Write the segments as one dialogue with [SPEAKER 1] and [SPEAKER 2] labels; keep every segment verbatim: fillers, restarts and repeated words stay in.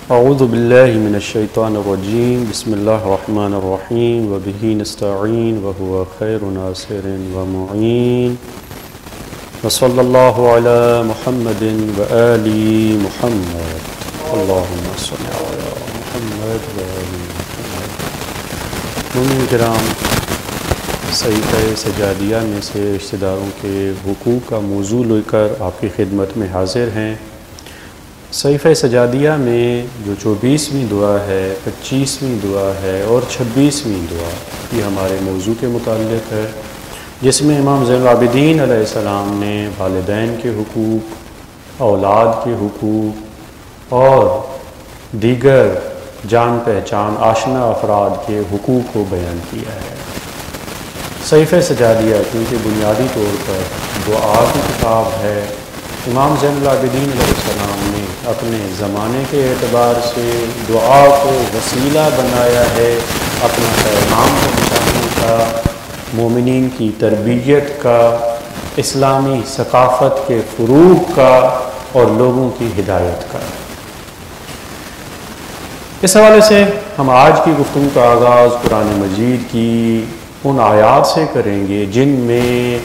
[SPEAKER 1] اعوذ باللہ من الشیطان الرجیم بسم اللہ الرحمن الرحیم وبہ نستعین وہو خیر ناصر ومعین وصلی اللہ علی محمد وآل محمد اللہم صلی علی محمد وآل محمد۔ مومنین کرام، صحیفہ سجادیہ میں سے رشتہ داروں کے حقوق کا موضوع لے کر آپ کی خدمت میں حاضر ہیں۔ صحیفہ سجادیہ میں جو چوبیسویں دعا ہے، پچیسویں دعا ہے اور چھبیسویں دعا، یہ ہمارے موضوع کے متعلق ہے، جس میں امام زین العابدین علیہ السلام نے والدین کے حقوق، اولاد کے حقوق اور دیگر جان پہچان آشنا افراد کے حقوق کو بیان کیا ہے۔ صحیفہ سجادیہ کیونکہ بنیادی طور پر دعا کی کتاب ہے، امام زین العابدین علیہ السلام نے اپنے زمانے کے اعتبار سے دعا کو وسیلہ بنایا ہے اپنا پیغام پہنچانے کا، مومنین کی تربیت کا، اسلامی ثقافت کے فروغ کا اور لوگوں کی ہدایت کا۔ اس حوالے سے ہم آج کی گفتگو کا آغاز قرآن مجید کی ان آیات سے کریں گے جن میں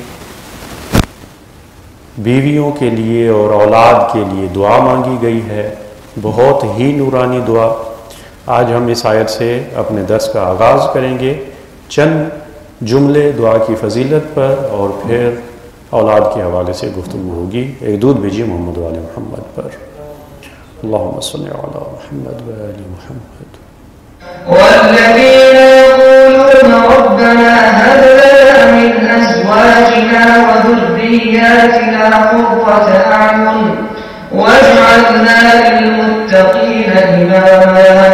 [SPEAKER 1] بیویوں کے لیے اور اولاد کے لیے دعا مانگی گئی ہے، بہت ہی نورانی دعا۔ آج ہم اس آیت سے اپنے درس کا آغاز کریں گے، چند جملے دعا کی فضیلت پر اور پھر اولاد کے حوالے سے گفتگو ہوگی۔ ایک دودھ بھیجیے محمد وآل محمد پر۔ اللہم صلی علی محمد وآل محمد۔
[SPEAKER 2] والذین یقولون ربنا هب لنا من ازواجنا وذرياتنا قرة اعین واجعلنا للمتقین اماما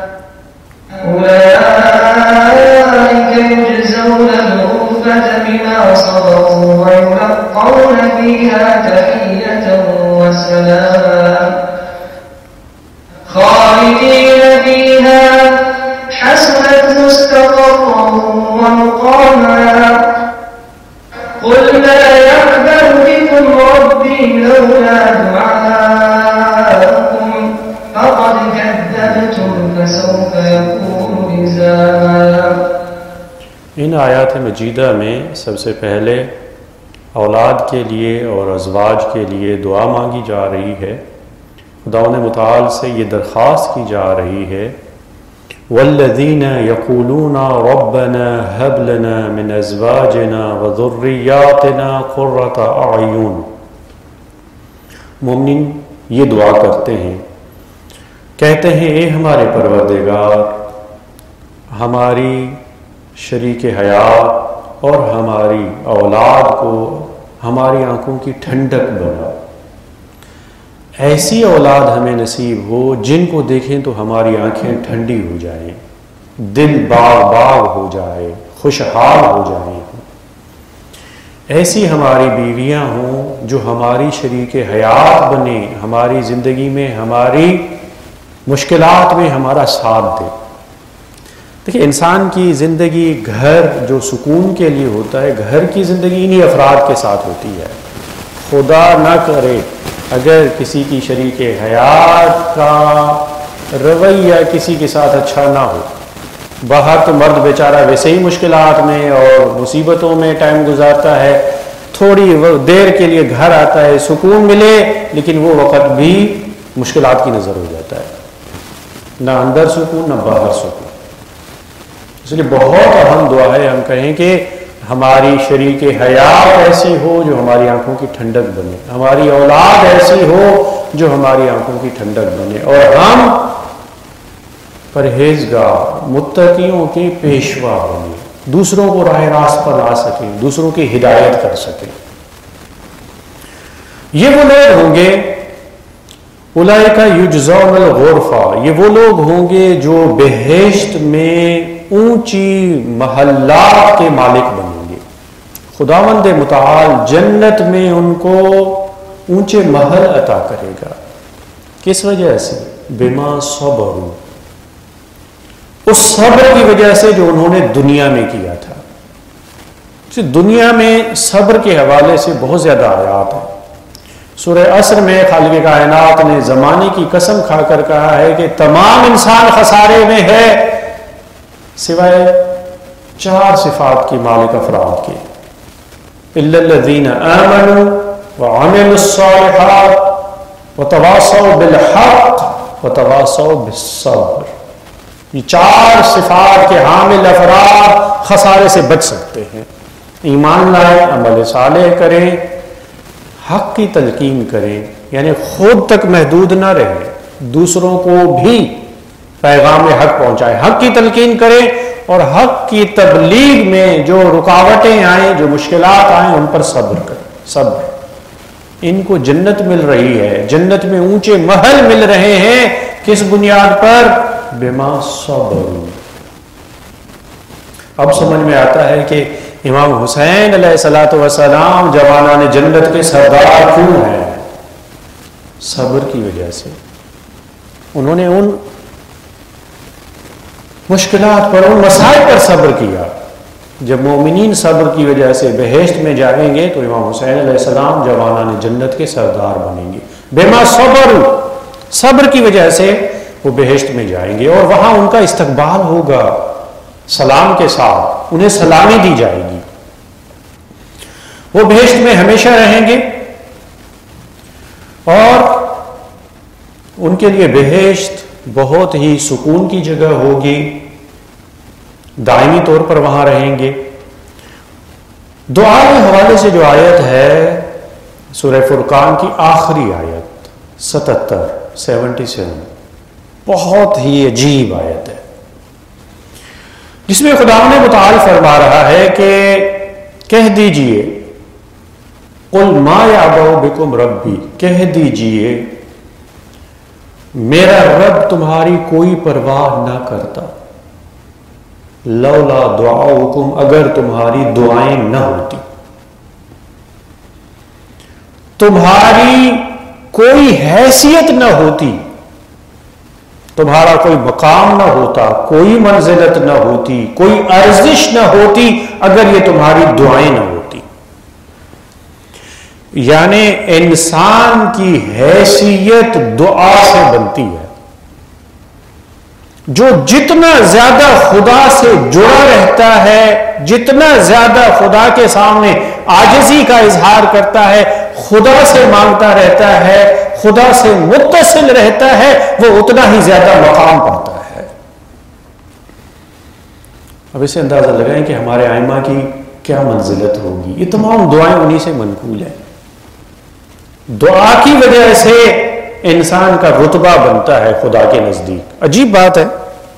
[SPEAKER 2] اولئک یجزون الغرفة بما صبروا ويلقون فيها تحیة وسلاما خالدین فيها حسنت مستقرا ومقاما قل ما يعبأ بكم ربي لولا دعاؤكم فقد كذبتم فسوف يكون لزاما۔
[SPEAKER 1] ان آیات مجیدہ میں سب سے پہلے اولاد کے لیے اور ازواج کے لیے دعا مانگی جا رہی ہے۔ خداوند متعال سے یہ درخواست کی جا رہی ہے، والذین یقولون ربنا هب لنا من ازواجنا وذریاتنا قرۃ اعین۔ مومنین یہ دعا کرتے ہیں، کہتے ہیں اے ہمارے پروردگار، ہماری شریک حیات اور ہماری اولاد کو ہماری آنکھوں کی ٹھنڈک بنا، ایسی اولاد ہمیں نصیب ہو جن کو دیکھیں تو ہماری آنکھیں ٹھنڈی ہو جائیں، دل باغ باغ ہو جائے، خوشحال ہو جائیں۔ ایسی ہماری بیویاں ہوں جو ہماری شریک حیات بنے، ہماری زندگی میں ہماری مشکلات میں ہمارا ساتھ دے۔ دیکھیں، انسان کی زندگی گھر جو سکون کے لیے ہوتا ہے، گھر کی زندگی انہی افراد کے ساتھ ہوتی ہے۔ خدا نہ کرے اگر کسی کی شریک حیات کا رویہ کسی کے ساتھ اچھا نہ ہو، باہر تو مرد بیچارہ ویسے ہی مشکلات میں اور مصیبتوں میں ٹائم گزارتا ہے، تھوڑی دیر کے لیے گھر آتا ہے، سکون ملے، لیکن وہ وقت بھی مشکلات کی نظر ہو جاتا ہے، نہ اندر سکون نہ باہر سکون۔ اس لیے بہت اہم دعا ہے ہم کہیں کہ ہماری شریک حیات ایسی ہو جو ہماری آنکھوں کی ٹھنڈک بنے، ہماری اولاد ایسی ہو جو ہماری آنکھوں کی ٹھنڈک بنے، اور ہم پرہیزگار متقیوں کے پیشوا بنے، دوسروں کو راہ راست پر لا سکیں، دوسروں کی ہدایت کر سکیں۔ یہ وہ لوگ ہوں گے، اولئک یجزون الغرفہ، یہ وہ لوگ ہوں گے جو بہشت میں اونچی محلات کے مالک بنیں گے۔ خداوند متعال جنت میں ان کو اونچے محل عطا کرے گا۔ کس وجہ سے؟ بما صبروا، اس صبر کی وجہ سے جو انہوں نے دنیا میں کیا تھا۔ دنیا میں صبر کے حوالے سے بہت زیادہ آیات ہیں۔ سورہ عصر میں خالق کائنات نے زمانے کی قسم کھا کر کہا ہے کہ تمام انسان خسارے میں ہے سوائے چار صفات کی مالک افراد کے، الا الذین آمنوا وعملوا الصالحات وتواصوا بالحق وتواصوا بالصبر۔ یہ چار صفات کے حامل افراد خسارے سے بچ سکتے ہیں۔ ایمان لائیں، عمل صالح کریں، حق کی تلقین کریں، یعنی خود تک محدود نہ رہیں، دوسروں کو بھی پیغام حق پہنچائیں، حق کی تلقین کریں، اور حق کی تبلیغ میں جو رکاوٹیں آئیں، جو مشکلات آئیں، ان پر صبر کریں۔ صبر، ان کو جنت مل رہی ہے، جنت میں اونچے محل مل رہے ہیں، کس بنیاد پر؟ بما صبر۔ اب سمجھ میں آتا ہے کہ امام حسین علیہ الصلوۃ والسلام جوانان جنت کے سردار کیوں ہیں؟ صبر کی وجہ سے۔ انہوں نے ان مشکلات پر، ان مسائل پر صبر کیا۔ جب مومنین صبر کی وجہ سے بہشت میں جائیں گے تو امام حسین علیہ السلام جوانان جنت کے سردار بنیں گے۔ بما صبر، صبر کی وجہ سے وہ بہشت میں جائیں گے، اور وہاں ان کا استقبال ہوگا سلام کے ساتھ، انہیں سلامی دی جائے گی، وہ بہشت میں ہمیشہ رہیں گے، اور ان کے لیے بہشت بہت ہی سکون کی جگہ ہوگی، دائمی طور پر وہاں رہیں گے۔ دعا کے حوالے سے جو آیت ہے سورہ فرقان کی آخری آیت ستتر سیونٹی سیون، بہت ہی عجیب آیت ہے، جس میں خدا نے متعال فرما رہا ہے کہ کہہ دیجئے قل ما یعبأ بکم ربی، کہہ دیجئے میرا رب تمہاری کوئی پرواہ نہ کرتا، لولا دعاؤکم، اگر تمہاری دعائیں نہ ہوتی، تمہاری کوئی حیثیت نہ ہوتی، تمہارا کوئی مقام نہ ہوتا، کوئی منزلت نہ ہوتی، کوئی ارزش نہ ہوتی اگر یہ تمہاری دعائیں نہ ہوتی۔ یعنی انسان کی حیثیت دعا سے بنتی ہے۔ جو جتنا زیادہ خدا سے جڑا رہتا ہے، جتنا زیادہ خدا کے سامنے عاجزی کا اظہار کرتا ہے، خدا سے مانگتا رہتا ہے، خدا سے متصل رہتا ہے، وہ اتنا ہی زیادہ مقام پاتا ہے۔ اب اسے اندازہ لگائیں کہ ہمارے ائمہ کی کیا منزلت ہوگی۔ یہ تمام دعائیں انہی سے منقول ہیں۔ دعا کی وجہ سے انسان کا رتبہ بنتا ہے خدا کے نزدیک۔ عجیب بات ہے،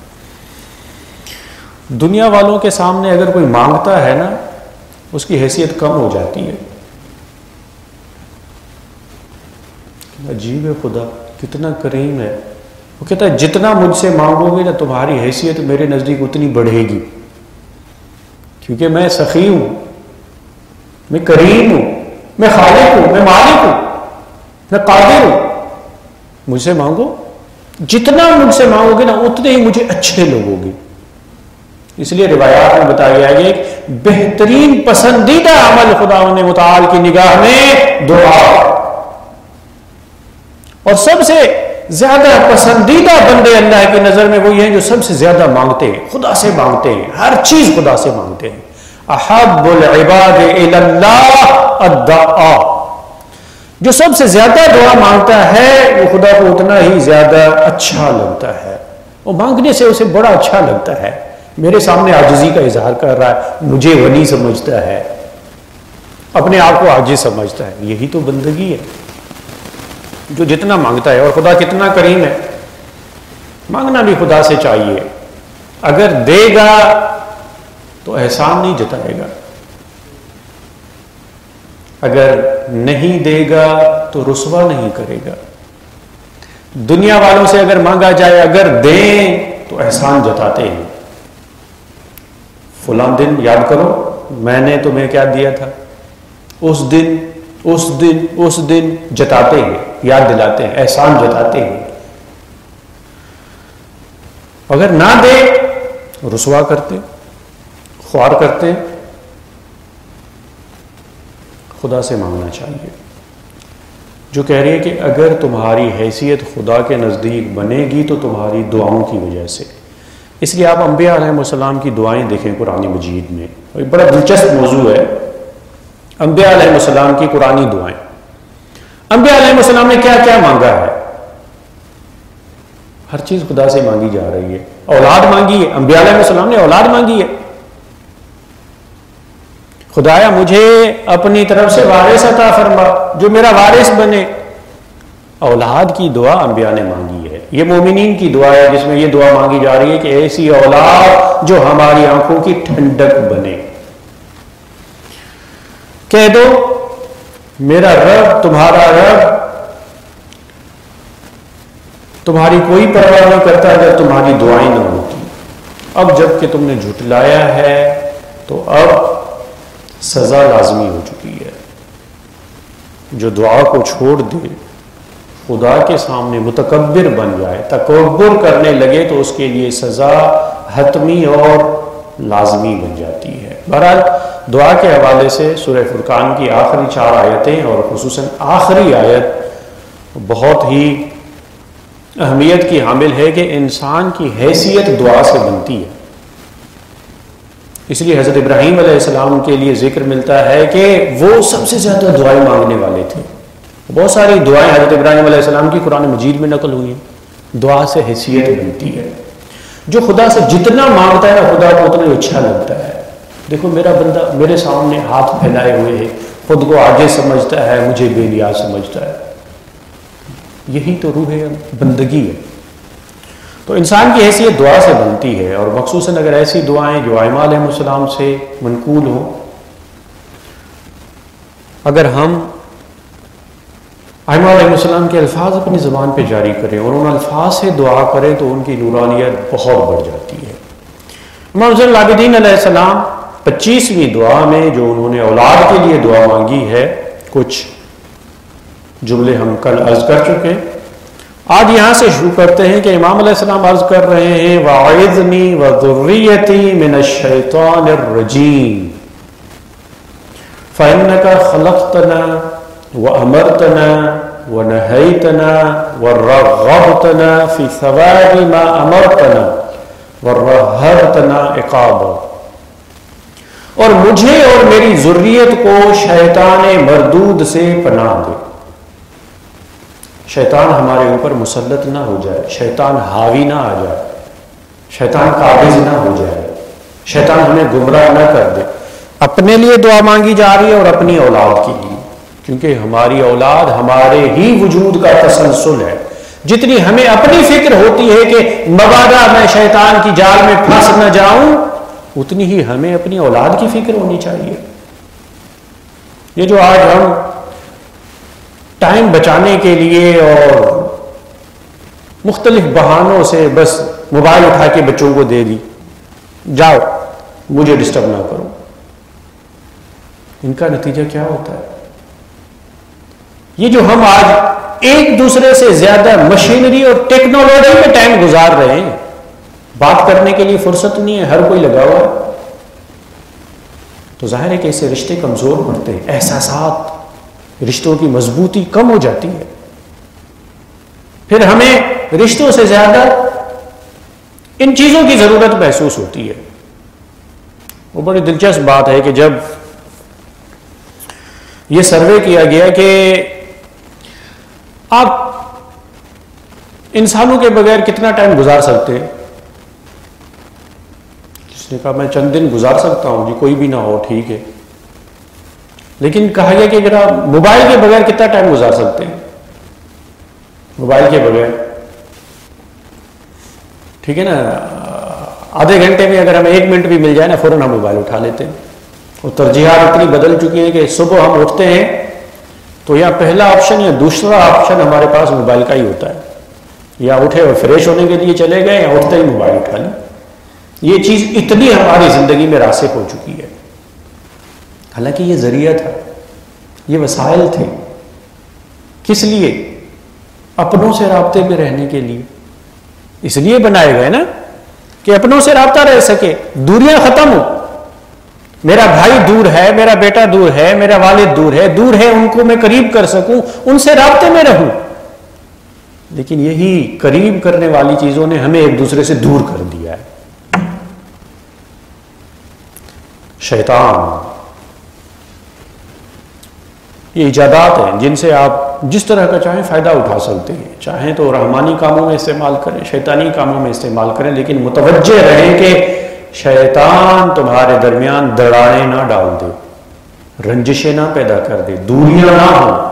[SPEAKER 1] دنیا والوں کے سامنے اگر کوئی مانگتا ہے نا، اس کی حیثیت کم ہو جاتی ہے۔ عجیب ہے، خدا کتنا کریم ہے۔ وہ کہتا ہے جتنا مجھ سے مانگو گے نا، تمہاری حیثیت میرے نزدیک اتنی بڑھے گی، کیونکہ میں سخی ہوں، میں کریم ہوں، میں خالق ہوں، میں مالک ہوں، میں قادر ہوں۔ مجھ سے مانگو، جتنا مجھ سے مانگو گے نا، اتنے ہی مجھے اچھے لگو گے۔ اس لیے روایات میں بتایا گیا ہے کہ بہترین پسندیدہ عمل خدا نے متعال کی نگاہ میں دعا، اور سب سے زیادہ پسندیدہ بندے اللہ کی نظر میں وہی ہیں جو سب سے زیادہ مانگتے ہیں، خدا سے مانگتے ہیں، ہر چیز خدا سے مانگتے ہیں۔ احب العباد الی اللہ الدعاء، جو سب سے زیادہ دعا مانگتا ہے وہ خدا کو اتنا ہی زیادہ اچھا لگتا ہے، وہ مانگنے سے اسے بڑا اچھا لگتا ہے۔ میرے سامنے عاجزی کا اظہار کر رہا ہے، مجھے غنی سمجھتا ہے، اپنے آپ کو عاجز سمجھتا ہے، یہی تو بندگی ہے۔ جو جتنا مانگتا ہے، اور خدا کتنا کریم ہے، مانگنا بھی خدا سے چاہیے۔ اگر دے گا تو احسان نہیں جتائے گا، اگر نہیں دے گا تو رسوا نہیں کرے گا۔ دنیا والوں سے اگر مانگا جائے، اگر دیں تو احسان جتاتے ہیں۔ فلاں دن یاد کرو میں نے تمہیں کیا دیا تھا، اس دن اس دن اس دن جتاتے ہیں، یاد دلاتے ہیں، احسان جتاتے ہیں۔ اگر نہ دے رسوا کرتے، خوار کرتے۔ خدا سے مانگنا چاہیے۔ جو کہہ رہی ہے کہ اگر تمہاری حیثیت خدا کے نزدیک بنے گی تو تمہاری دعاؤں کی وجہ سے. اس لیے آپ انبیاء علیہ السلام کی دعائیں دیکھیں قرآن مجید میں. ایک بڑا دلچسپ موضوع ہے انبیاء علیہ السلام کی قرآنی دعائیں. انبیاء علیہ السلام نے کیا کیا مانگا ہے؟ ہر چیز خدا سے مانگی جا رہی ہے. اولاد مانگی ہے، انبیاء علیہ السلام نے اولاد مانگی ہے. خدایا مجھے اپنی طرف سے وارث عطا فرما، جو میرا وارث بنے. اولاد کی دعا انبیاء نے مانگی ہے. یہ مومنین کی دعا ہے جس میں یہ دعا مانگی جا رہی ہے کہ ایسی اولاد جو ہماری آنکھوں کی ٹھنڈک بنے. کہہ دو میرا رب، تمہارا رب تمہاری کوئی پرواہ نہیں کرتا اگر تمہاری دعائیں نہ ہوتی. اب جب کہ تم نے جھٹلایا ہے تو اب سزا لازمی ہو چکی ہے. جو دعا کو چھوڑ دے، خدا کے سامنے متکبر بن جائے، تکبر کرنے لگے، تو اس کے لیے سزا حتمی اور لازمی بن جاتی ہے. بہرحال دعا کے حوالے سے سورہ فرقان کی آخری چار آیتیں اور خصوصاً آخری آیت بہت ہی اہمیت کی حامل ہے کہ انسان کی حیثیت دعا سے بنتی ہے. اس لیے حضرت ابراہیم علیہ السلام کے لیے ذکر ملتا ہے کہ وہ سب سے زیادہ دعائیں مانگنے والے تھے. بہت ساری دعائیں حضرت ابراہیم علیہ السلام کی قرآن مجید میں نقل ہوئی ہیں. دعا سے حیثیت بنتی ہے. جو خدا سے جتنا مانگتا ہے خدا کو اتنا اچھا لگتا ہے. دیکھو میرا بندہ میرے سامنے ہاتھ پھیلائے ہوئے ہے، خود کو آگے سمجھتا ہے، مجھے بے نیاز سمجھتا ہے. یہی تو روح بندگی ہے. تو انسان کی حیثیت دعا سے بنتی ہے، اور مخصوصاً اگر ایسی دعائیں جو ائمہ علیہ السلام سے منقول ہوں. اگر ہم ائمہ علیہ السلام کے الفاظ اپنی زبان پہ جاری کریں اور ان الفاظ سے دعا کریں تو ان کی نورانیت بہت بڑھ جاتی ہے. امام زین العابدین علیہ السلام پچیسویں دعا میں جو انہوں نے اولاد کے لیے دعا مانگی ہے، کچھ جملے ہم کل عرض کر چکے. آج یہاں سے شروع کرتے ہیں کہ امام علیہ السلام عرض کر رہے ہیں وَأَعِذْنِي وَذُرِّيَّتِي مِنَ الشَّيْطَانِ الرَّجِيمِ فَإِنَّكَ خَلَقْتَنَا وَأَمَرْتَنَا وَنَهَيْتَنَا وَرَغَّبْتَنَا فِي ثَوَابِ مَا أَمَرْتَنَا وَرَهَّبْتَنَا عِقَابًا. اور مجھے اور میری ذریت کو شیطان مردود سے پناہ دے. شیطان ہمارے اوپر مسلط نہ ہو جائے، شیطان حاوی نہ آ جائے، شیطان قابض نہ ہو جائے، شیطان ہمیں گمراہ نہ کر دے. اپنے لیے دعا مانگی جا رہی ہے اور اپنی اولاد کے لیے، کیونکہ ہماری اولاد ہمارے ہی وجود کا تسلسل ہے. جتنی ہمیں اپنی فکر ہوتی ہے کہ مبادا میں شیطان کی جال میں پھنس نہ جاؤں، اتنی ہی ہمیں اپنی اولاد کی فکر ہونی چاہیے. یہ جو آج ہم ٹائم بچانے کے لیے اور مختلف بہانوں سے بس موبائل اٹھا کے بچوں کو دے دی، جاؤ مجھے ڈسٹرب نہ کرو، ان کا نتیجہ کیا ہوتا ہے؟ یہ جو ہم آج ایک دوسرے سے زیادہ مشینری اور ٹیکنالوجی میں ٹائم گزار رہے ہیں، بات کرنے کے لیے فرصت نہیں ہے، ہر کوئی لگا ہوا ہے، تو ظاہر ہے کہ ایسے رشتے کمزور پڑتے ہیں، احساسات رشتوں کی مضبوطی کم ہو جاتی ہے. پھر ہمیں رشتوں سے زیادہ ان چیزوں کی ضرورت محسوس ہوتی ہے. وہ بڑی دلچسپ بات ہے کہ جب یہ سروے کیا گیا کہ آپ انسانوں کے بغیر کتنا ٹائم گزار سکتے ہیں، کس نے کہا میں چند دن گزار سکتا ہوں جی، کوئی بھی نہ ہو ٹھیک ہے. لیکن کہا گیا کہ اگر آپ موبائل کے بغیر کتنا ٹائم گزار سکتے ہیں، موبائل کے بغیر ٹھیک ہے نا، آدھے گھنٹے میں اگر ہمیں ایک منٹ بھی مل جائے نا فوراً ہم موبائل اٹھا لیتے ہیں. اور ترجیحات اتنی بدل چکی ہیں کہ صبح ہم اٹھتے ہیں تو یا پہلا آپشن یا دوسرا آپشن ہمارے پاس موبائل کا ہی ہوتا ہے. یا اٹھے اور فریش ہونے کے لیے چلے گئے یا اٹھتے ہی موبائل اٹھا لی. یہ چیز اتنی ہماری زندگی میں راسخ ہو چکی ہے. حالانکہ یہ ذریعہ تھا، یہ وسائل تھے، کس لیے؟ اپنوں سے رابطے میں رہنے کے لیے. اس لیے بنائے گئے نا کہ اپنوں سے رابطہ رہ سکے، دوریاں ختم ہو. میرا بھائی دور ہے، میرا بیٹا دور ہے، میرا والد دور ہے، دور ہے، ان کو میں قریب کر سکوں، ان سے رابطے میں رہوں. لیکن یہی قریب کرنے والی چیزوں نے ہمیں ایک دوسرے سے دور کر دیا ہے. شیطان، یہ ایجادات ہیں جن سے آپ جس طرح کا چاہیں فائدہ اٹھا سکتے ہیں. چاہیں تو رحمانی کاموں میں استعمال کریں، شیطانی کاموں میں استعمال کریں، لیکن متوجہ رہیں کہ شیطان تمہارے درمیان دراڑیں نہ ڈال دے، رنجشیں نہ پیدا کر دے، دوریاں نہ ہوں.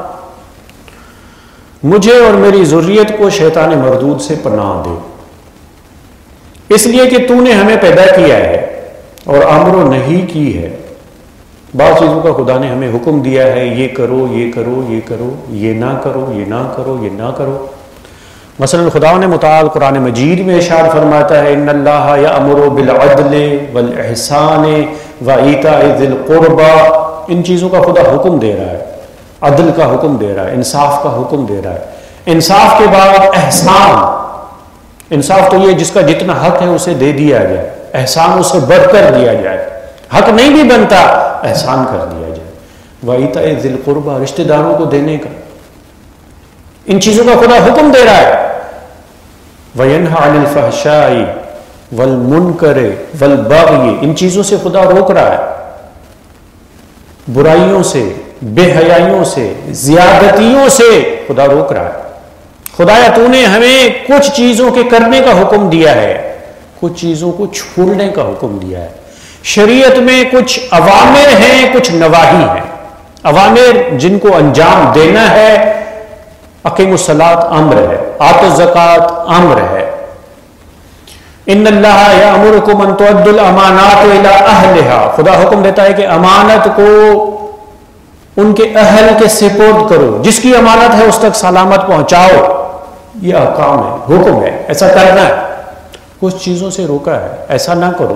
[SPEAKER 1] مجھے اور میری ذریت کو شیطان مردود سے پناہ دے، اس لیے کہ تو نے ہمیں پیدا کیا ہے اور امر و نہی کی ہے. بعض چیزوں کا خدا نے ہمیں حکم دیا ہے، یہ کرو، یہ کرو، یہ کرو، یہ نہ کرو، یہ نہ کرو، یہ نہ کرو. مثلا خدا نے متعال قرآن مجید میں ارشاد فرماتا ہے، ان اللہ یأمر بالعدل والاحسان وایتاء ذی القربى. ان چیزوں کا خدا حکم دے رہا ہے، عدل کا حکم دے رہا ہے، انصاف کا حکم دے رہا ہے. انصاف کے بعد احسان. انصاف تو یہ جس کا جتنا حق ہے اسے دے دیا جائے، احسان اسے بڑھ کر دیا جائے. حق نہیں بھی بنتا، احسان کر دیا جائے. وایتاء ذی القربى، رشتہ داروں کو دینے کا. ان چیزوں کا خدا حکم دے رہا ہے. وَيَنْهَى عَنِ الْفَحْشَاءِ وَالْمُنْكَرِ وَالْبَغْيِ، ان چیزوں سے خدا روک رہا ہے، برائیوں سے، بے حیائیوں سے، زیادتیوں سے خدا روک رہا ہے. خدایا تو نے ہمیں کچھ چیزوں کے کرنے کا حکم دیا ہے، کچھ چیزوں کو چھوڑنے کا حکم دیا ہے. شریعت میں کچھ اوامر ہیں، کچھ نواہی ہیں. اوامر جن کو انجام دینا ہے، اقیموا الصلاۃ امر ہے، آتوا الزکوٰۃ امر ہے. ان اللہ یأمرکم ان تؤدوا الامانات الی اہلها، خدا حکم دیتا ہے کہ امانت کو ان کے اہل کے سپرد کرو، جس کی امانت ہے اس تک سلامت پہنچاؤ. یہ احکام ہے، حکم ہے، ایسا کرنا ہے. کچھ چیزوں سے روکا ہے، ایسا نہ کرو.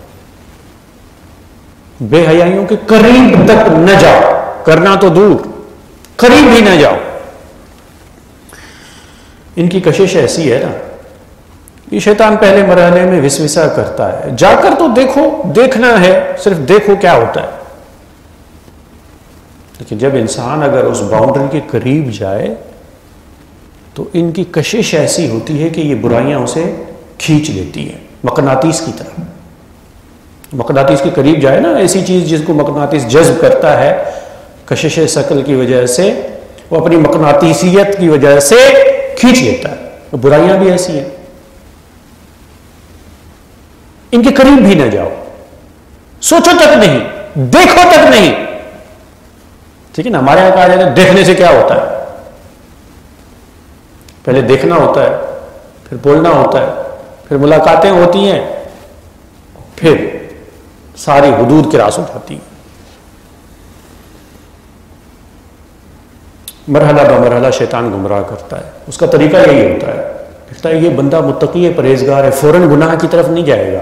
[SPEAKER 1] بے حیائیوں کے قریب تک نہ جاؤ، کرنا تو دور، قریب بھی نہ جاؤ. ان کی کشش ایسی ہے نا، یہ شیطان پہلے مرحلے میں وسوسہ کرتا ہے، جا کر تو دیکھو، دیکھنا ہے، صرف دیکھو کیا ہوتا ہے. لیکن جب انسان اگر اس باؤنڈری کے قریب جائے تو ان کی کشش ایسی ہوتی ہے کہ یہ برائیاں اسے کھینچ لیتی ہیں مقناطیس کی طرح. مقناطیس کے قریب جائے نا، ایسی چیز جس کو مقناطیس جذب کرتا ہے، کشش ثقل کی وجہ سے، وہ اپنی مقناطیسیت کی وجہ سے کھینچ لیتا ہے. برائیاں بھی ایسی ہیں، ان کے قریب بھی نہ جاؤ، سوچو تک نہیں، دیکھو تک نہیں. ٹھیک ہے نا، ہمارے یہاں کہا جاتا ہے دیکھنے سے کیا ہوتا ہے؟ پہلے دیکھنا ہوتا ہے، پھر بولنا ہوتا ہے، پھر ملاقاتیں ہوتی ہیں، پھر ساری حدود کراس ہو جاتی ہیں. مرحلہ بہ مرحلہ شیطان گمراہ کرتا ہے. اس کا طریقہ یہی ہوتا ہے، دیکھتا ہے یہ بندہ متقی ہے، پرہیزگار ہے، فوراً گناہ کی طرف نہیں جائے گا،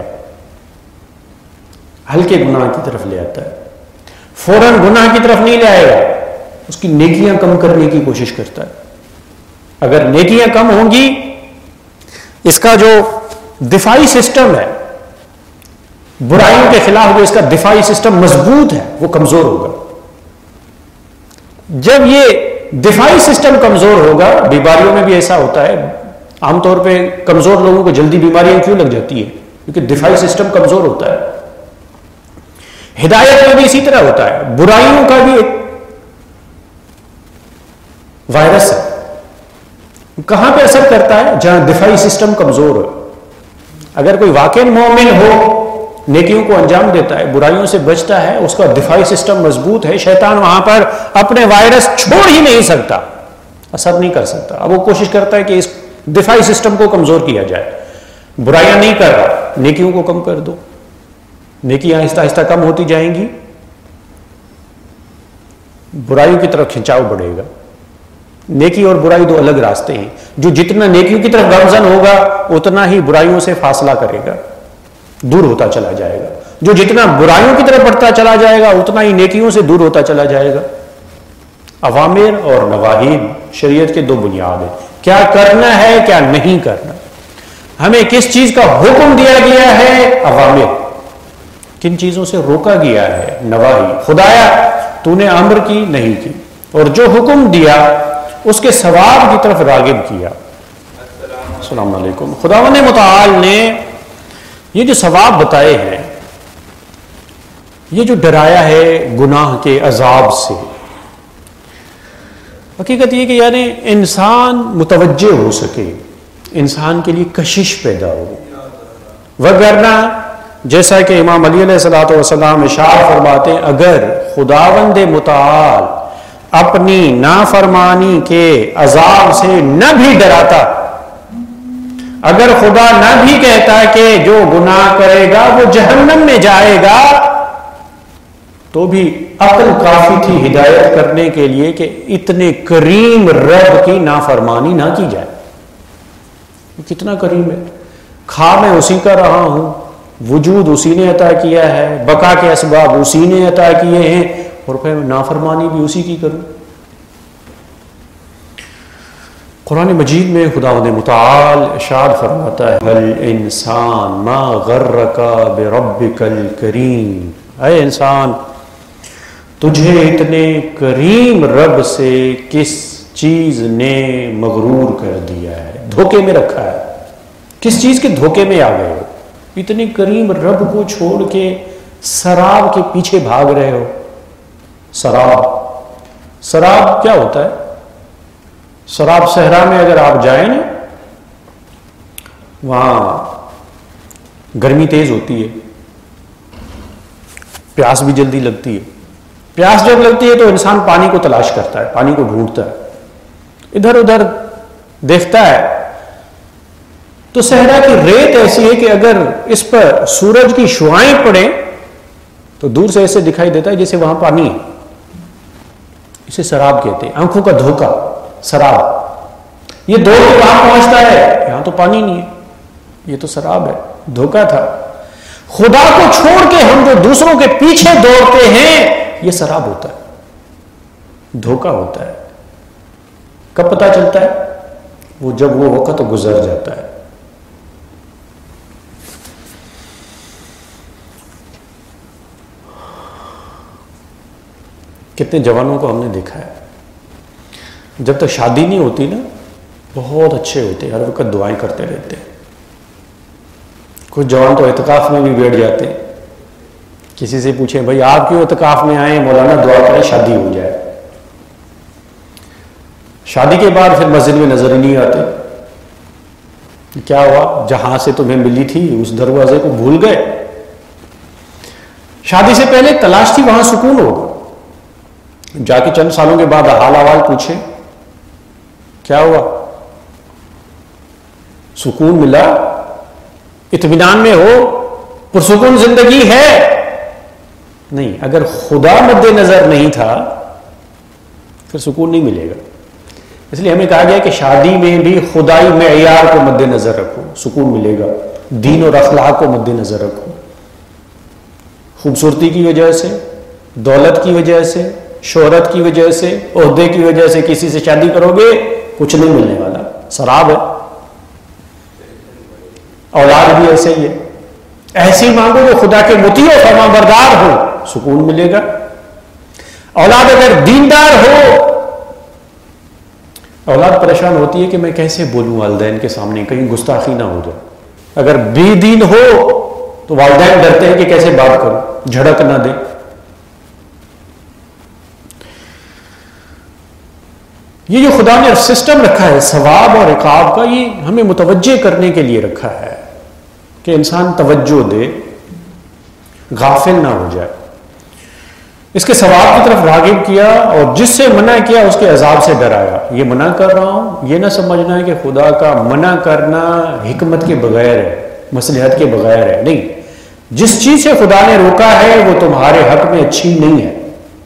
[SPEAKER 1] ہلکے گناہ کی طرف لے آتا ہے. فوراً گناہ کی طرف نہیں لے آئے گا، اس کی نیکیاں کم کرنے کی کوشش کرتا ہے. اگر نیکیاں کم ہوں گی، اس کا جو دفاعی سسٹم ہے برائیوں کے خلاف، جو اس کا دفاعی سسٹم مضبوط ہے، وہ کمزور ہوگا. جب یہ دفاعی سسٹم کمزور ہوگا، بیماریوں میں بھی ایسا ہوتا ہے. عام طور پہ کمزور لوگوں کو جلدی بیماریاں کیوں لگ جاتی ہیں؟ کیونکہ دفاعی سسٹم کمزور ہوتا ہے. ہدایت میں بھی اسی طرح ہوتا ہے، برائیوں کا بھی ایک وائرس ہے. کہاں پہ اثر کرتا ہے؟ جہاں دفاعی سسٹم کمزور ہے. اگر کوئی واقعی مومن ہو، نیکیوں کو انجام دیتا ہے، برائیوں سے بچتا ہے، اس کا دفاعی سسٹم مضبوط ہے، شیطان وہاں پر اپنے وائرس چھوڑ ہی نہیں سکتا، اثر نہیں کر سکتا. اب وہ کوشش کرتا ہے کہ اس دفاعی سسٹم کو کمزور کیا جائے. برائیاں نہیں کر رہا، نیکیوں کو کم کر دو. نیکیاں آہستہ آہستہ کم ہوتی جائیں گی، برائیوں کی طرف کھنچاؤ بڑھے گا. نیکی اور برائی دو الگ راستے ہیں. جو جتنا نیکیوں کی طرف گامزن ہوگا اتنا ہی برائیوں سے فاصلہ کرے گا، دور ہوتا چلا جائے گا. جو جتنا برائیوں کی طرف بڑھتا چلا جائے گا اتنا ہی نیکیوں سے دور ہوتا چلا جائے گا. اوامر اور نواہی شریعت کے دو بنیاد ہیں. کیا کرنا ہے، کیا نہیں کرنا. ہمیں کس چیز کا حکم دیا گیا ہے؟ اوامر. کن چیزوں سے روکا گیا ہے؟ نواہی. خدایا تو نے امر کی نہیں کی، اور جو حکم دیا اس کے ثواب کی طرف راغب کیا. السلام علیکم. خداوند متعال نے یہ جو ثواب بتائے ہیں، یہ جو ڈرایا ہے گناہ کے عذاب سے، حقیقت یہ کہ یعنی انسان متوجہ ہو سکے، انسان کے لیے کشش پیدا ہو. وگرنہ جیسا کہ امام علی علیہ الصلوۃ والسلام ارشاد فرماتے ہیں، اگر خداوند متعال اپنی نافرمانی کے عذاب سے نہ بھی ڈراتا، اگر خدا نہ بھی کہتا کہ جو گناہ کرے گا وہ جہنم میں جائے گا، تو بھی عقل کافی تھی ہدایت کرنے کے لیے کہ اتنے کریم رب کی نافرمانی نہ کی جائے. کتنا کریم ہے، کھا میں اسی کا رہا ہوں، وجود اسی نے عطا کیا ہے، بقا کے اسباب اسی نے عطا کیے ہیں، اور پھر نافرمانی بھی اسی کی کروں. قرآن مجید میں خداوند متعال ارشاد فرماتا ہے، هل انسان ما غرک بربک الکریم، اے انسان تجھے اتنے کریم رب سے کس چیز نے مغرور کر دیا ہے، دھوکے میں رکھا ہے، کس چیز کے دھوکے میں آ گئے ہو؟ اتنے کریم رب کو چھوڑ کے سراب کے پیچھے بھاگ رہے ہو. سراب سراب کیا ہوتا ہے؟ سراب صحرا میں اگر آپ جائیں نا، وہاں گرمی تیز ہوتی ہے، پیاس بھی جلدی لگتی ہے. پیاس جب لگتی ہے تو انسان پانی کو تلاش کرتا ہے، پانی کو ڈھونڈتا ہے، ادھر ادھر دیکھتا ہے. تو صحرا کی ریت ایسی ہے کہ اگر اس پر سورج کی شعائیں پڑیں تو دور سے ایسے دکھائی دیتا ہے جیسے وہاں پانی ہے. اسے سراب کہتے ہیں، آنکھوں کا دھوکا. سراب یہ دوڑ کے کہاں پہنچتا ہے؟ یہاں تو پانی نہیں ہے، یہ تو سراب ہے، دھوکا تھا. خدا کو چھوڑ کے ہم جو دوسروں کے پیچھے دوڑتے ہیں، یہ سراب ہوتا ہے، دھوکا ہوتا ہے. کب پتہ چلتا ہے؟ وہ جب وہ وقت گزر جاتا ہے. کتنے جوانوں کو ہم نے دیکھا ہے، جب تک شادی نہیں ہوتی نا بہت اچھے ہوتے، ہر وقت دعائیں کرتے رہتے. کچھ جوان تو اعتکاف میں بھی بیٹھ جاتے. کسی سے پوچھیں بھائی آپ کیوں اعتکاف میں آئے؟ مولانا دعا کریں شادی ہو جائے. شادی کے بعد پھر مسجد میں نظر ہی نہیں آتے. کیا ہوا؟ جہاں سے تمہیں ملی تھی اس دروازے کو بھول گئے. شادی سے پہلے تلاش تھی وہاں سکون ہوگا، جا کے چند سالوں کے بعد حال احوال پوچھیں کیا ہوا، سکون ملا، اطمینان میں ہو، پرسکون زندگی ہے؟ نہیں. اگر خدا مد نظر نہیں تھا پھر سکون نہیں ملے گا. اس لیے ہمیں کہا گیا کہ شادی میں بھی خدائی معیار کو مد نظر رکھو، سکون ملے گا. دین اور اخلاق کو مد نظر رکھو. خوبصورتی کی وجہ سے، دولت کی وجہ سے، شہرت کی وجہ سے، عہدے کی وجہ سے کسی سے شادی کرو گے کچھ نہیں ملنے والا، سراب ہے. اولاد بھی ایسے ہی ہے، ایسی مانگو جو خدا کے مطیع و فرما بردار ہو، سکون ملے گا. اولاد اگر دیندار ہو، اولاد پریشان ہوتی ہے کہ میں کیسے بولوں والدین کے سامنے کہیں گستاخی نہ ہو جائے. اگر بے دین ہو تو والدین ڈرتے ہیں کہ کیسے بات کروں، جھڑک نہ دے. یہ جو خدا نے سسٹم رکھا ہے ثواب اور عقاب کا، یہ ہمیں متوجہ کرنے کے لیے رکھا ہے کہ انسان توجہ دے، غافل نہ ہو جائے. اس کے ثواب کی طرف راغب کیا، اور جس سے منع کیا اس کے عذاب سے ڈرایا. یہ منع کر رہا ہوں، یہ نہ سمجھنا ہے کہ خدا کا منع کرنا حکمت کے بغیر ہے، مصلحت کے بغیر ہے. نہیں، جس چیز سے خدا نے روکا ہے وہ تمہارے حق میں اچھی نہیں ہے،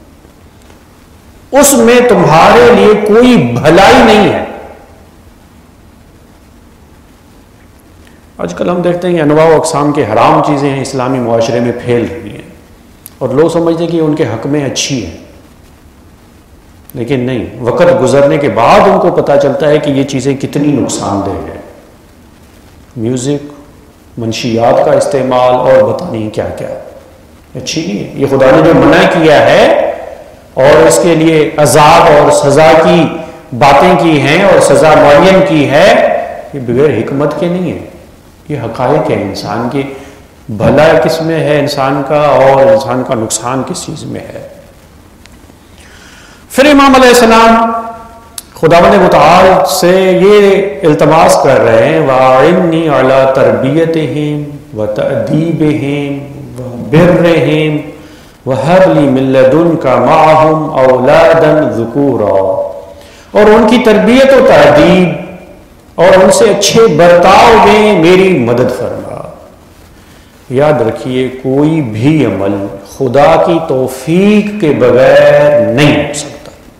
[SPEAKER 1] اس میں تمہارے لیے کوئی بھلائی نہیں ہے. آج کل ہم دیکھتے ہیں کہ انواع و اقسام کے حرام چیزیں ہیں اسلامی معاشرے میں پھیل رہی ہیں، اور لوگ سمجھتے ہیں کہ ان کے حق میں اچھی ہیں، لیکن نہیں. وقت گزرنے کے بعد ان کو پتہ چلتا ہے کہ یہ چیزیں کتنی نقصان دہ ہیں. میوزک، منشیات کا استعمال اور پتہ نہیں کیا کیا. اچھی نہیں ہے. یہ خدا نے جو منع کیا ہے اور اس کے لیے عذاب اور سزا کی باتیں کی ہیں اور سزا معین کی ہے، یہ بغیر حکمت کے نہیں ہے. یہ حقائق ہے انسان کے. بھلا کس میں ہے انسان کا اور انسان کا نقصان کس چیز میں ہے. پھر امام علیہ السلام خداوند متعال سے یہ التماس کر رہے ہیں وَأَعِنِّي عَلَىٰ تَرْبِيَتِهِمْ وَتَأْدِيبِهِمْ وَبِرِّهِمْ وَهَبْ لِي مِن لَّدُنكَ مَعَهُمْ أَوْلَادًا ذُكُورًا، اور ان کی تربیت و تأدیب اور ان سے اچھے برتاؤ میں میری مدد فرما. یاد رکھیے کوئی بھی عمل خدا کی توفیق کے بغیر نہیں ہو سکتا،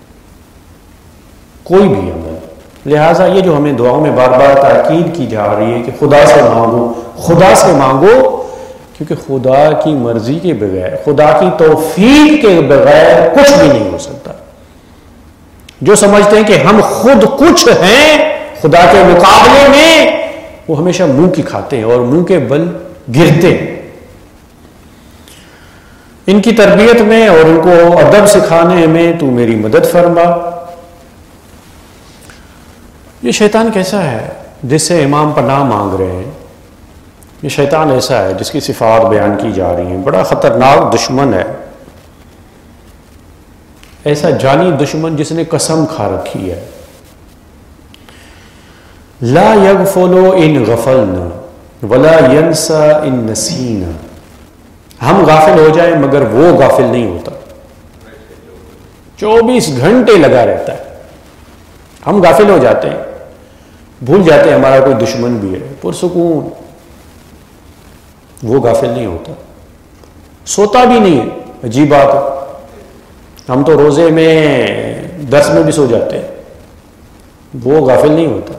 [SPEAKER 1] کوئی بھی عمل. لہٰذا یہ جو ہمیں دعاؤں میں بار بار تاکید کی جا رہی ہے کہ خدا سے مانگو، خدا سے مانگو، کیونکہ خدا کی مرضی کے بغیر، خدا کی توفیق کے بغیر کچھ بھی نہیں ہو سکتا. جو سمجھتے ہیں کہ ہم خود کچھ ہیں خدا کے مقابلے میں، وہ ہمیشہ منہ کی کھاتے ہیں اور منہ کے بل گرتے ہیں. ان کی تربیت میں اور ان کو ادب سکھانے میں تو میری مدد فرما. یہ شیطان کیسا ہے جس سے امام پناہ مانگ رہے ہیں؟ یہ شیطان ایسا ہے جس کی صفات بیان کی جا رہی ہیں. بڑا خطرناک دشمن ہے، ایسا جانی دشمن جس نے قسم کھا رکھی ہے. لا یغفل ان غفلنا ولا ینسا ان نسینا. ہم غافل ہو جائیں مگر وہ غافل نہیں ہوتا، چوبیس گھنٹے لگا رہتا ہے. ہم غافل ہو جاتے ہیں، بھول جاتے ہیں ہمارا کوئی دشمن بھی ہے، پرسکون. وہ غافل نہیں ہوتا، سوتا بھی نہیں ہے. عجیب بات ہے، ہم تو روزے میں دس میں بھی سو جاتے ہیں، وہ غافل نہیں ہوتا.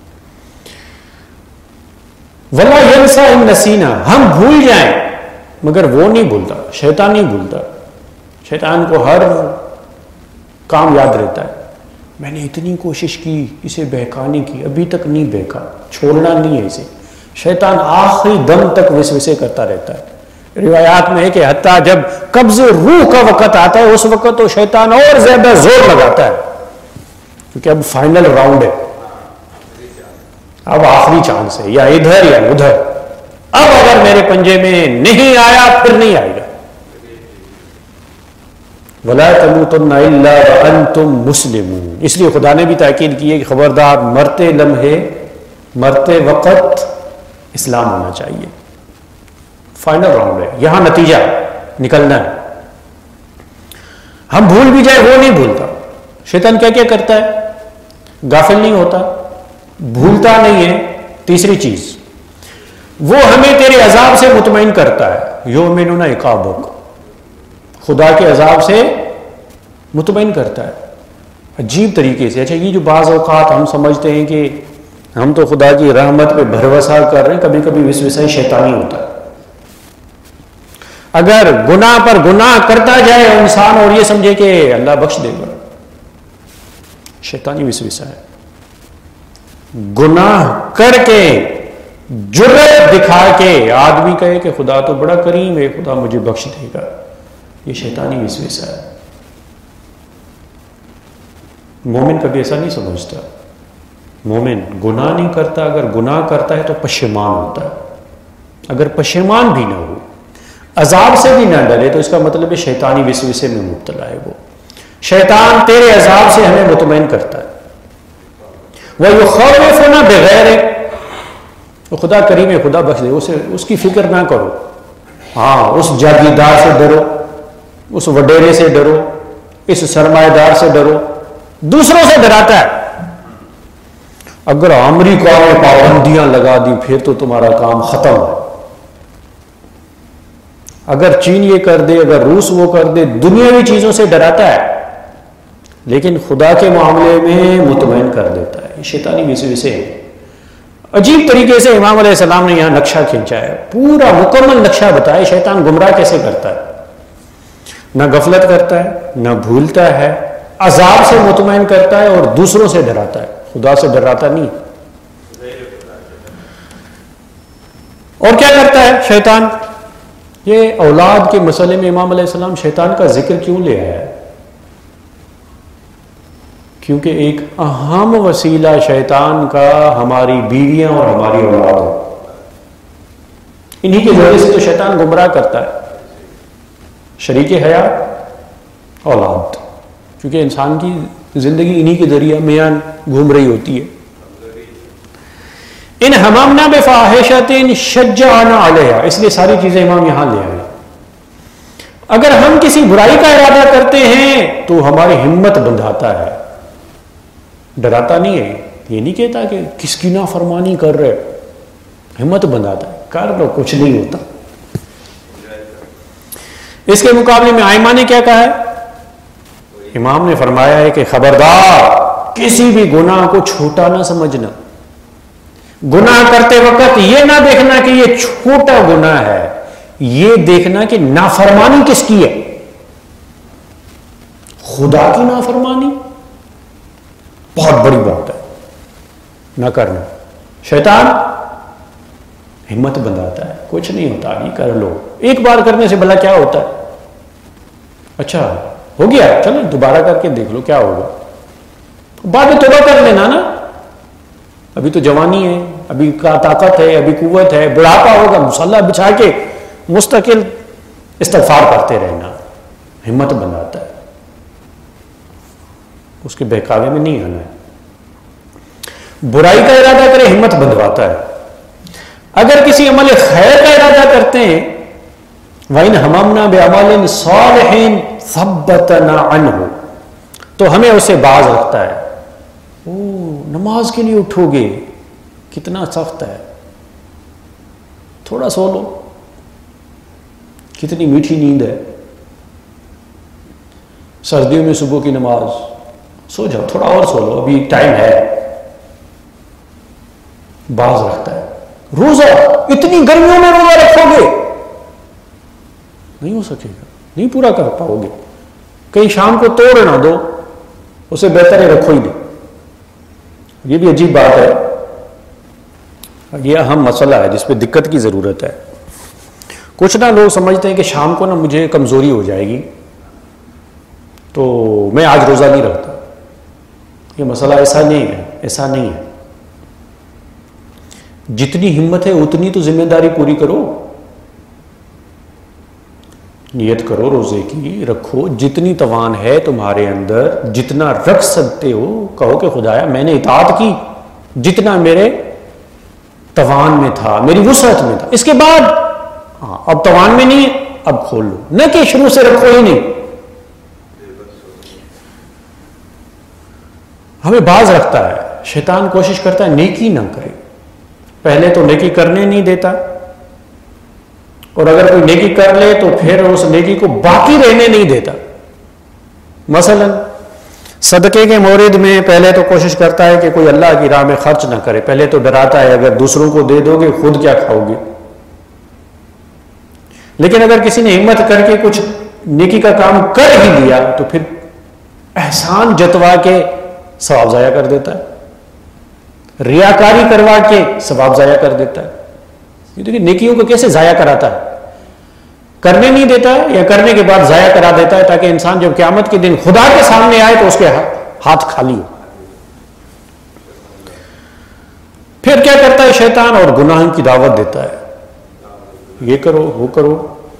[SPEAKER 1] ولا ینسا ان نسینا، ہم بھول جائیں مگر وہ نہیں بھولتا. شیطان نہیں بھولتا، شیطان کو ہر کام یاد رہتا ہے. میں نے اتنی کوشش کی اسے بہکانے کی، ابھی تک نہیں بہکا. چھوڑنا نہیں ہے اسے. شیطان آخری دم تک وسوسے کرتا رہتا ہے. روایات میں ہے کہ حتیٰ جب قبض روح کا وقت آتا ہے اس وقت تو شیطان اور زیادہ زور لگاتا ہے، کیونکہ اب فائنل راؤنڈ ہے، اب آخری چانس ہے، یا ادھر یا ادھر. اب اگر میرے پنجے میں نہیں آیا پھر نہیں آئے گا. وَلَا تَمُوتُنَّ إِلَّا وَأَنْتُمْ مُسْلِمُونَ. اس لیے خدا نے بھی تاکید کی ہے کہ خبردار، مرتے لمحے مرتے وقت اسلام ہونا چاہیے. فائنل راؤنڈ ہے، یہاں نتیجہ نکلنا ہے. ہم بھول بھی جائے وہ نہیں بھولتا. شیطان کیا کیا کرتا ہے؟ غافل نہیں ہوتا، بھولتا نہیں ہے. تیسری چیز، وہ ہمیں تیرے عذاب سے مطمئن کرتا ہے. یؤمنون عقابک، خدا کے عذاب سے مطمئن کرتا ہے عجیب طریقے سے. اچھا، یہ جو بعض اوقات ہم سمجھتے ہیں کہ ہم تو خدا کی رحمت پہ بھروسہ کر رہے ہیں، کبھی کبھی وسوسہ شیطانی ہوتا ہے. اگر گناہ پر گناہ کرتا جائے انسان اور یہ سمجھے کہ اللہ بخش دے گا، شیطانی وسوسہ ہے. گناہ کر کے جرت دکھا کے آدمی کہے کہ خدا تو بڑا کریم ہے، خدا مجھے بخش دے گا، یہ شیطانی وسوسہ ہے. مومن کبھی ایسا نہیں سمجھتا. مومن گناہ نہیں کرتا، اگر گناہ کرتا ہے تو پشیمان ہوتا ہے. اگر پشیمان بھی نہ ہو، عذاب سے بھی نہ ڈرے، تو اس کا مطلب ہے شیطانی وسوسے میں مبتلا ہے. وہ شیطان تیرے عذاب سے ہمیں مطمئن کرتا ہے. وَيُخَوِّفُنَا بِغَيْرِهِ، وہ خدا کریم ہے، خدا بخش دے، اسے اس کی فکر نہ کرو. ہاں، اس جاگیردار سے ڈرو، اس وڈیرے سے ڈرو، اس سرمایہ دار سے ڈرو. دوسروں سے ڈراتا ہے. اگر امریکہ میں پابندیاں لگا دی پھر تو تمہارا کام ختم ہے. اگر چین یہ کر دے، اگر روس وہ کر دے، دنیاوی چیزوں سے ڈراتا ہے، لیکن خدا کے معاملے میں مطمئن کر دیتا ہے. یہ شیطانی وسوسے ہے. عجیب طریقے سے امام علیہ السلام نے یہاں نقشہ کھینچا ہے، پورا مکمل نقشہ بتایا شیطان گمراہ کیسے کرتا ہے. نہ غفلت کرتا ہے، نہ بھولتا ہے، عذاب سے مطمئن کرتا ہے اور دوسروں سے ڈراتا ہے، خدا سے ڈراتا نہیں. اور کیا کرتا ہے شیطان؟ یہ اولاد کے مسئلے میں امام علیہ السلام شیطان کا ذکر کیوں لے آیا ہے؟ کیونکہ ایک اہم وسیلہ شیطان کا ہماری بیویاں اور ہماری اولاد ہے. انہی کے ذریعے سے تو شیطان گمراہ کرتا ہے. شریک حیات اولاد، کیونکہ انسان کی زندگی انہی کے ذریعے میان گھوم رہی ہوتی ہے. ان ہمامنا بفاحشۃ شجعنا علیہا، اس لیے ساری چیزیں امام یہاں لے آئے. اگر ہم کسی برائی کا ارادہ کرتے ہیں تو ہماری ہمت بندھاتا ہے، ڈراتا نہیں ہے. یہ نہیں کہتا کہ کس کی نافرمانی کر رہے، ہمت بندھاتا ہے، کر لو کچھ نہیں ہوتا. اس کے مقابلے میں آئمہ نے کیا کہا ہے؟ امام نے فرمایا ہے کہ خبردار کسی بھی گناہ کو چھوٹا نہ سمجھنا. گناہ کرتے وقت یہ نہ دیکھنا کہ یہ چھوٹا گناہ ہے، یہ دیکھنا کہ نافرمانی کس کی ہے. خدا کی نافرمانی بہت بڑی بات ہے، نہ کرنا. شیطان ہمت بندھاتا ہے، کچھ نہیں ہوتا، نہیں کر لو. ایک بار کرنے سے بھلا کیا ہوتا ہے؟ اچھا ہو گیا، چلو دوبارہ کر کے دیکھ لو کیا ہوگا، بعد میں توبہ کر لینا نا. ابھی تو جوانی ہے، ابھی کا طاقت ہے، ابھی قوت ہے. بڑھاپا ہوگا مصالحہ بچھا کے مستقل استغفار کرتے رہنا. ہمت بندھاتا ہے، اس کے بہکاوے میں نہیں آنا ہے. برائی کا ارادہ کرے ہمت بندھواتا ہے. اگر کسی عمل خیر کا ارادہ کرتے ہیں وَإِنْ هَمَمْنَا بِعَمَلٍ صَالِحٍ ثَبَّتْنَا عَنْهُ، تو ہمیں اسے باز رکھتا ہے. او نماز کے لیے اٹھو گے، کتنا سخت ہے، تھوڑا سو لو، کتنی میٹھی نیند ہے. سردیوں میں صبح کی نماز، سو جاؤ، تھوڑا اور سو لو، ابھی ٹائم ہے. باز رکھتا ہے. روزہ، اتنی گرمیوں میں روزہ رکھو گے، نہیں ہو سکے گا، نہیں پورا کر پاؤ گے. کہیں شام کو توڑ نہ دو، اسے بہتر ہے رکھو ہی نہیں. یہ بھی عجیب بات ہے، یہ اہم مسئلہ ہے جس پہ دقت کی ضرورت ہے. کچھ نہ لوگ سمجھتے ہیں کہ شام کو نا مجھے کمزوری ہو جائے گی تو میں آج روزہ نہیں رکھتا. یہ مسئلہ ایسا نہیں ہے، ایسا نہیں ہے. جتنی ہمت ہے اتنی تو ذمہ داری پوری کرو. نیت کرو روزے کی، رکھو. جتنی توان ہے تمہارے اندر، جتنا رکھ سکتے ہو، کہو کہ خدایا میں نے اطاعت کی جتنا میرے توان میں تھا، میری وسعت میں تھا. اس کے بعد ہاں اب توان میں نہیں ہے، اب کھول لو، نہ کہ شروع سے رکھو ہی نہیں. ہمیں باز رکھتا ہے شیطان. کوشش کرتا ہے نیکی نہ کرے. پہلے تو نیکی کرنے نہیں دیتا، اور اگر کوئی نیکی کر لے تو پھر اس نیکی کو باقی رہنے نہیں دیتا. مثلا صدقے کے مورد میں پہلے تو کوشش کرتا ہے کہ کوئی اللہ کی راہ میں خرچ نہ کرے. پہلے تو ڈراتا ہے اگر دوسروں کو دے دو گے خود کیا کھاؤ گے. لیکن اگر کسی نے ہمت کر کے کچھ نیکی کا کام کر ہی لیا تو پھر احسان جتوا کے ثواب ضائع کر دیتا ہے، ریاکاری کروا کے ثواب ضائع کر دیتا ہے. یہ دیکھیں نیکیوں کو کیسے ضائع کراتا ہے. کرنے نہیں دیتا ہے یا کرنے کے بعد ضائع کرا دیتا ہے تاکہ انسان جب قیامت کے دن خدا کے سامنے آئے تو اس کے ہاتھ خالی ہو. پھر کیا کرتا ہے شیطان؟ اور گناہ کی دعوت دیتا ہے، یہ کرو وہ کرو.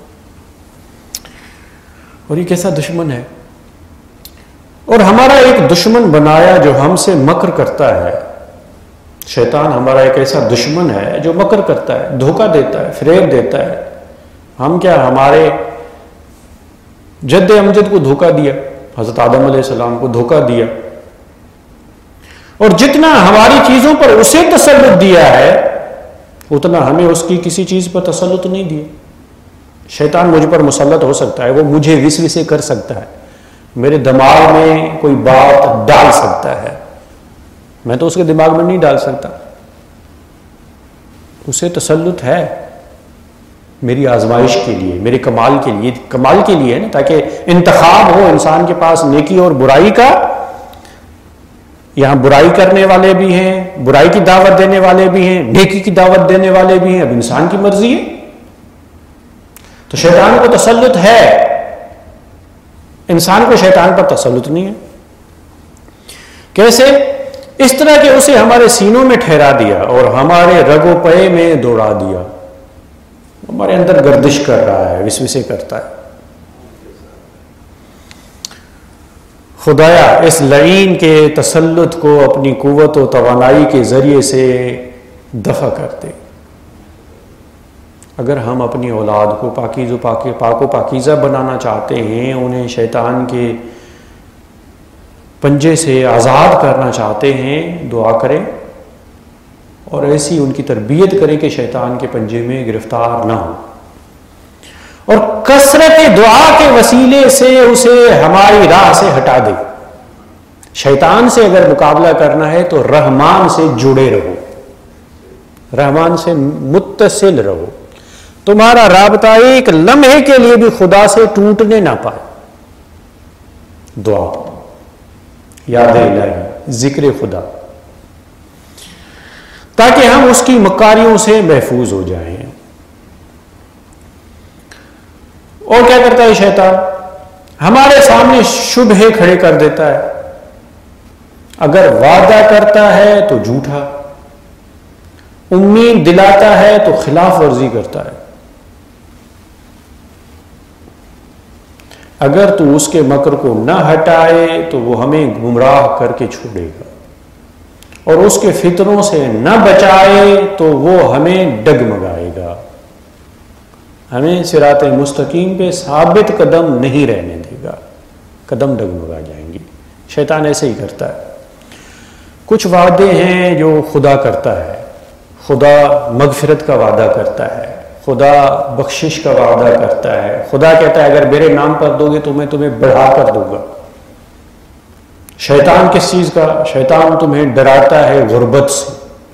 [SPEAKER 1] اور یہ کیسا دشمن ہے. اور ہمارا ایک دشمن بنایا جو ہم سے مکر کرتا ہے. شیطان ہمارا ایک ایسا دشمن ہے جو مکر کرتا ہے، دھوکہ دیتا ہے، فریب دیتا ہے. ہم کیا ہمارے جد امجد کو دھوکہ دیا، حضرت آدم علیہ السلام کو دھوکہ دیا. اور جتنا ہماری چیزوں پر اسے تسلط دیا ہے اتنا ہمیں اس کی کسی چیز پر تسلط نہیں دیا. شیطان مجھ پر مسلط ہو سکتا ہے، وہ مجھے وسوسے کر سکتا ہے، میرے دماغ میں کوئی بات ڈال سکتا ہے، میں تو اس کے دماغ میں نہیں ڈال سکتا. اسے تسلط ہے میری آزمائش کے لیے، میرے کمال کے لیے. کمال کے لیے ہے نا، تاکہ انتخاب ہو انسان کے پاس نیکی اور برائی کا. یہاں برائی کرنے والے بھی ہیں، برائی کی دعوت دینے والے بھی ہیں، نیکی کی دعوت دینے والے بھی ہیں. اب انسان کی مرضی ہے. تو شیطان کو تسلط ہے، انسان کو شیطان پر تسلط نہیں ہے۔ کیسے؟ اس طرح کہ اسے ہمارے سینوں میں ٹھہرا دیا اور ہمارے رگ و پے میں دوڑا دیا، ہمارے اندر گردش کر رہا ہے، وسوسے کرتا ہے۔ خدایا اس لعین کے تسلط کو اپنی قوت و توانائی کے ذریعے سے دفع کر دے۔ اگر ہم اپنی اولاد کو پاکیز و پاک و پاکیزہ بنانا چاہتے ہیں، انہیں شیطان کے پنجے سے آزاد کرنا چاہتے ہیں، دعا کریں اور ایسی ان کی تربیت کریں کہ شیطان کے پنجے میں گرفتار نہ ہو، اور کثرت دعا کے وسیلے سے اسے ہماری راہ سے ہٹا دے۔ شیطان سے اگر مقابلہ کرنا ہے تو رحمان سے جڑے رہو، رحمان سے متصل رہو، تمہارا رابطہ ایک لمحے کے لیے بھی خدا سے ٹوٹنے نہ پائے۔ دعا، یاد الہی، ذکر خدا، تاکہ ہم اس کی مکاریوں سے محفوظ ہو جائیں۔ اور کیا کرتا ہے شیطان؟ ہمارے سامنے شبہے کھڑے کر دیتا ہے۔ اگر وعدہ کرتا ہے تو جھوٹا، امید دلاتا ہے تو خلاف ورزی کرتا ہے۔ اگر تو اس کے مکر کو نہ ہٹائے تو وہ ہمیں گمراہ کر کے چھوڑے گا، اور اس کے فتنوں سے نہ بچائے تو وہ ہمیں ڈگمگائے گا، ہمیں صراط مستقیم پہ ثابت قدم نہیں رہنے دے گا، قدم ڈگمگا جائیں گی۔ شیطان ایسے ہی کرتا ہے۔ کچھ وعدے ہیں جو خدا کرتا ہے، خدا مغفرت کا وعدہ کرتا ہے، خدا بخشش کا وعدہ کرتا ہے، خدا کہتا ہے اگر میرے نام پر دو گے تو میں تمہیں بڑھا کر دوں گا۔ شیطان کس چیز کا؟ شیطان تمہیں ڈراتا ہے غربت سے،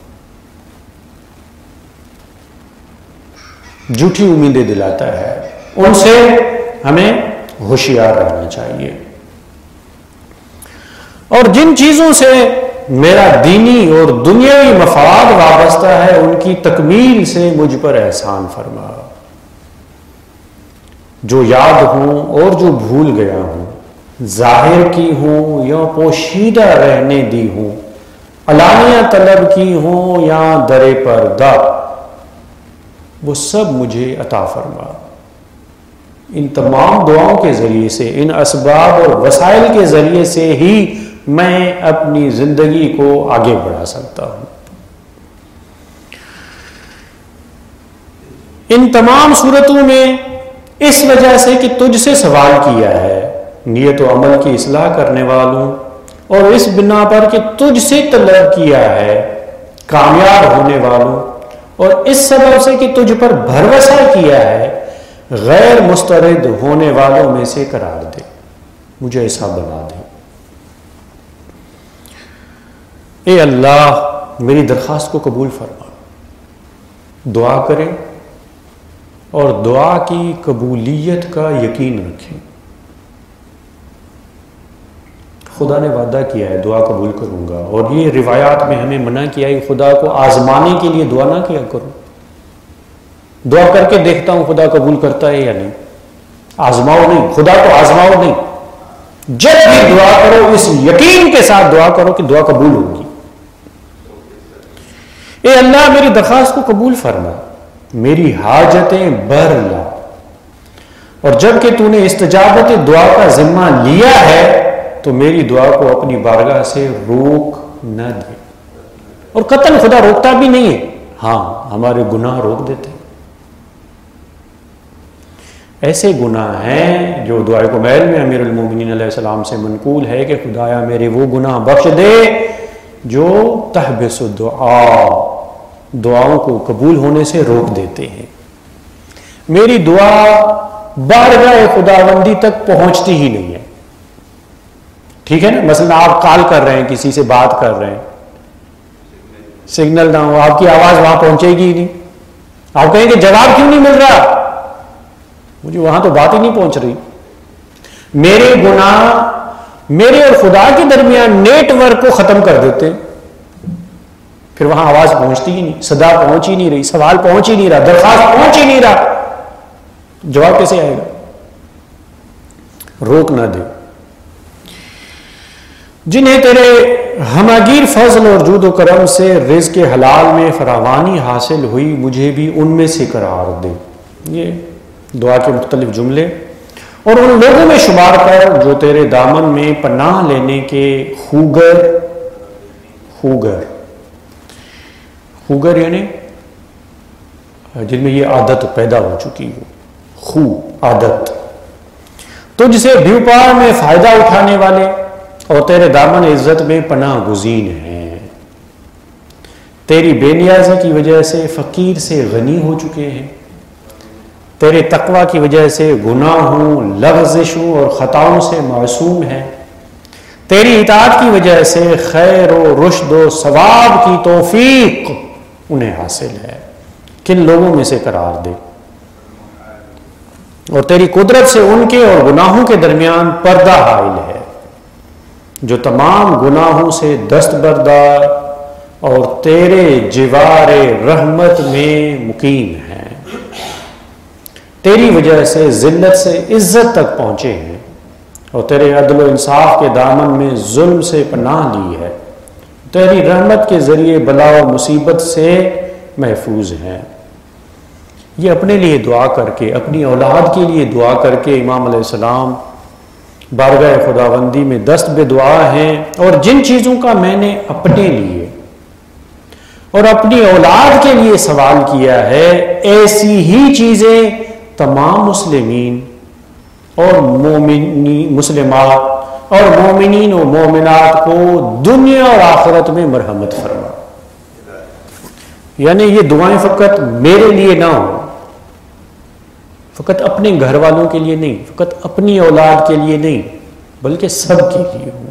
[SPEAKER 1] جھوٹی امیدیں دلاتا ہے، ان سے ہمیں ہوشیار رہنا چاہیے۔ اور جن چیزوں سے میرا دینی اور دنیاوی مفاد وابستہ ہے ان کی تکمیل سے مجھ پر احسان فرما، جو یاد ہوں اور جو بھول گیا ہوں، ظاہر کی ہوں یا پوشیدہ رہنے دی ہوں، علانیہ طلب کی ہوں یا در پردہ، وہ سب مجھے عطا فرما۔ ان تمام دعاؤں کے ذریعے سے، ان اسباب اور وسائل کے ذریعے سے ہی میں اپنی زندگی کو آگے بڑھا سکتا ہوں۔ ان تمام صورتوں میں اس وجہ سے کہ تجھ سے سوال کیا ہے، نیت و عمل کی اصلاح کرنے والوں، اور اس بنا پر کہ تجھ سے طلب کیا ہے کامیاب ہونے والوں، اور اس سبب سے کہ تجھ پر بھروسہ کیا ہے غیر مسترد ہونے والوں میں سے قرار دے، مجھے ایسا بنا دے۔ اے اللہ میری درخواست کو قبول فرما۔ دعا کریں اور دعا کی قبولیت کا یقین رکھیں۔ خدا نے وعدہ کیا ہے دعا قبول کروں گا، اور یہ روایات میں ہمیں منع کیا ہے خدا کو آزمانے کے لیے دعا نہ کیا کرو، دعا کر کے دیکھتا ہوں خدا قبول کرتا ہے یا نہیں۔ آزماؤ نہیں، خدا کو آزماؤ نہیں، جب بھی دعا کرو اس یقین کے ساتھ دعا کرو کہ دعا قبول ہوگی۔ اے اللہ میری درخواست کو قبول فرما، میری حاجتیں بھر لا، اور جب کہ تو نے استجابت دعا کا ذمہ لیا ہے تو میری دعا کو اپنی بارگاہ سے روک نہ دے۔ اور قطعاً خدا روکتا بھی نہیں ہے، ہاں ہمارے گناہ روک دیتے ہیں۔ ایسے گناہ ہیں جو دعائے کمیل میں امیر المومنین علیہ السلام سے منقول ہے کہ خدایا میرے وہ گناہ بخش دے جو تحبس الدعا، دعاؤں کو قبول ہونے سے روک دیتے ہیں۔ میری دعا بارگاہ خداوندی تک پہنچتی ہی نہیں ہے، ٹھیک ہے نا؟ مثلا آپ کال کر رہے ہیں، کسی سے بات کر رہے ہیں، سگنل نہ ہو، آپ کی آواز وہاں پہنچے گی ہی نہیں۔ آپ کہیں کہ جواب کیوں نہیں مل رہا؟ مجھے وہاں تو بات ہی نہیں پہنچ رہی۔ میرے گناہ میرے اور خدا کے درمیان نیٹ ورک کو ختم کر دیتے، پھر وہاں آواز پہنچتی ہی نہیں، صدا پہنچ ہی نہیں رہی، سوال پہنچ ہی نہیں رہا، درخواست پہنچ ہی نہیں رہا۔ جواب کیسے آئے گا؟ روک نہ دے. جنہیں تیرے ہماگیر فضل اور جود و کرم سے رزق حلال میں فراوانی حاصل ہوئی مجھے بھی ان میں سے قرار دے. یہ دعا کے مختلف جملے. اور ان لوگوں میں شمار کر جو تیرے دامن میں پناہ لینے کے خوگر خوگر خوگر یعنی جن میں یہ عادت پیدا ہو چکی ہو. خو عادت. تجھ سے بیوپار میں فائدہ اٹھانے والے اور تیرے دامن عزت میں پناہ گزین ہیں. تیری بے نیازی کی وجہ سے فقیر سے غنی ہو چکے ہیں. تیرے تقوی کی وجہ سے گناہوں لغزشوں اور خطاؤں سے معصوم ہیں. تیری اطاعت کی وجہ سے خیر و رشد و ثواب کی توفیق انہیں حاصل ہے. کن لوگوں میں سے قرار دے. اور تیری قدرت سے ان کے اور گناہوں کے درمیان پردہ حائل ہے جو تمام گناہوں سے دستبردار اور تیرے جوار رحمت میں مقیم ہیں. تیری وجہ سے ذلت سے عزت تک پہنچے ہیں اور تیرے عدل و انصاف کے دامن میں ظلم سے پناہ لی ہے. تیری رحمت کے ذریعے بلا و مصیبت سے محفوظ ہیں. یہ اپنے لیے دعا کر کے اپنی اولاد کے لیے دعا کر کے امام علیہ السلام بارگاہ خداوندی میں دست بے دعا ہیں. اور جن چیزوں کا میں نے اپنے لیے اور اپنی اولاد کے لیے سوال کیا ہے ایسی ہی چیزیں تمام مسلمین اور مومنی مسلمات اور مومنین و مومنات کو دنیا اور آخرت میں مرحمت فرما. یعنی یہ دعائیں فقط میرے لیے نہ ہوں، فقط اپنے گھر والوں کے لیے نہیں، فقط اپنی اولاد کے لیے نہیں، بلکہ سب کے لیے ہوں،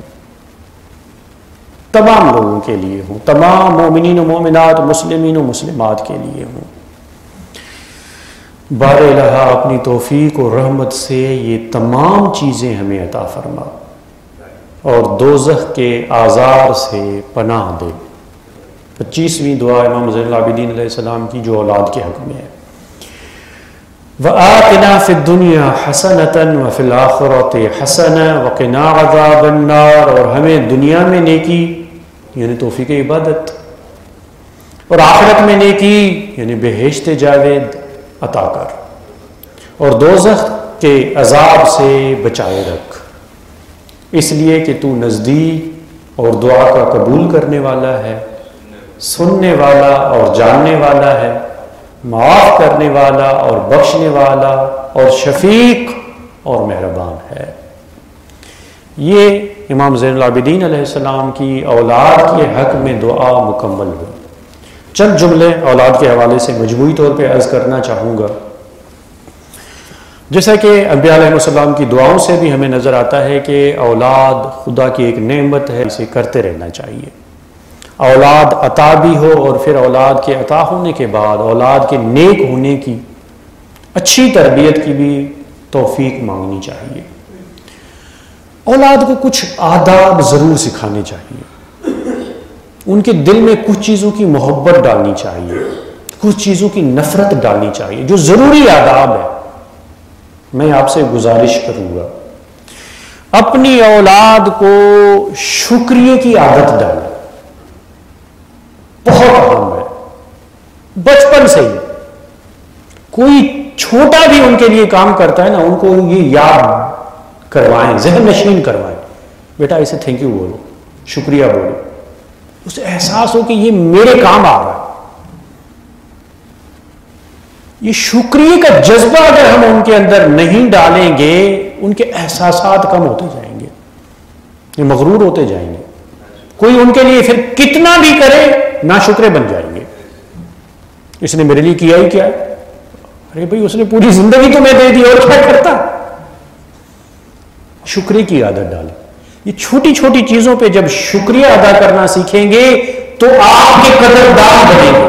[SPEAKER 1] تمام لوگوں کے لیے ہوں، تمام مومنین و مومنات مسلمین و مسلمات کے لیے ہوں. بار الہ اپنی توفیق و رحمت سے یہ تمام چیزیں ہمیں عطا فرما اور دوزخ کے آزار سے پناہ دے. پچیسویں دعا امام زین العابدین علیہ السلام کی جو اولاد کے حق میں ہے. وَآتِنَا فِي الدُّنْيَا حَسَنَةً وَفِي الْآخِرَةِ حَسَنَةً وَقِنَا عَذَابَ النَّارِ. اور ہمیں دنیا میں نیکی یعنی توفیق عبادت اور آخرت میں نیکی یعنی بہشت جاوید عطا کر اور دوزخ کے عذاب سے بچائے رکھ، اس لیے کہ تو نزدیک اور دعا کا قبول کرنے والا ہے، سننے والا اور جاننے والا ہے، معاف کرنے والا اور بخشنے والا اور شفیق اور مہربان ہے. یہ امام زین العابدین علیہ السلام کی اولاد کے حق میں دعا مکمل ہوئی. چند جملے اولاد کے حوالے سے مجموعی طور پہ عرض کرنا چاہوں گا. جیسا کہ انبیاء علیہ السلام کی دعاؤں سے بھی ہمیں نظر آتا ہے کہ اولاد خدا کی ایک نعمت ہے، اسے کرتے رہنا چاہیے. اولاد عطا بھی ہو اور پھر اولاد کے عطا ہونے کے بعد اولاد کے نیک ہونے کی اچھی تربیت کی بھی توفیق مانگنی چاہیے. اولاد کو کچھ آداب ضرور سکھانے چاہیے، ان کے دل میں کچھ چیزوں کی محبت ڈالنی چاہیے، کچھ چیزوں کی نفرت ڈالنی چاہیے جو ضروری آداب ہے. میں آپ سے گزارش کروں گا اپنی اولاد کو شکریہ کی عادت ڈالیں. بہت اہم ہے. بچپن سے ہی کوئی چھوٹا بھی ان کے لیے کام کرتا ہے نا، ان کو یہ یاد کروائیں، ذہن نشین کروائیں. بیٹا اسے تھینک یو بولو، شکریہ بولو، اسے احساس ہو کہ یہ میرے کام آ رہا ہے. یہ شکریہ کا جذبہ اگر ہم ان کے اندر نہیں ڈالیں گے ان کے احساسات کم ہوتے جائیں گے، یہ مغرور ہوتے جائیں گے. کوئی ان کے لیے پھر کتنا بھی کرے ناشکرے بن جائیں گے. اس نے میرے لیے کیا ہی کیا ہے، ارے بھائی اس نے پوری زندگی تو میں دے دی اور کیا کرتا. شکریہ کی عادت ڈالیں. یہ چھوٹی چھوٹی چیزوں پہ جب شکریہ ادا کرنا سیکھیں گے تو آپ کے قدردان بنیں گے.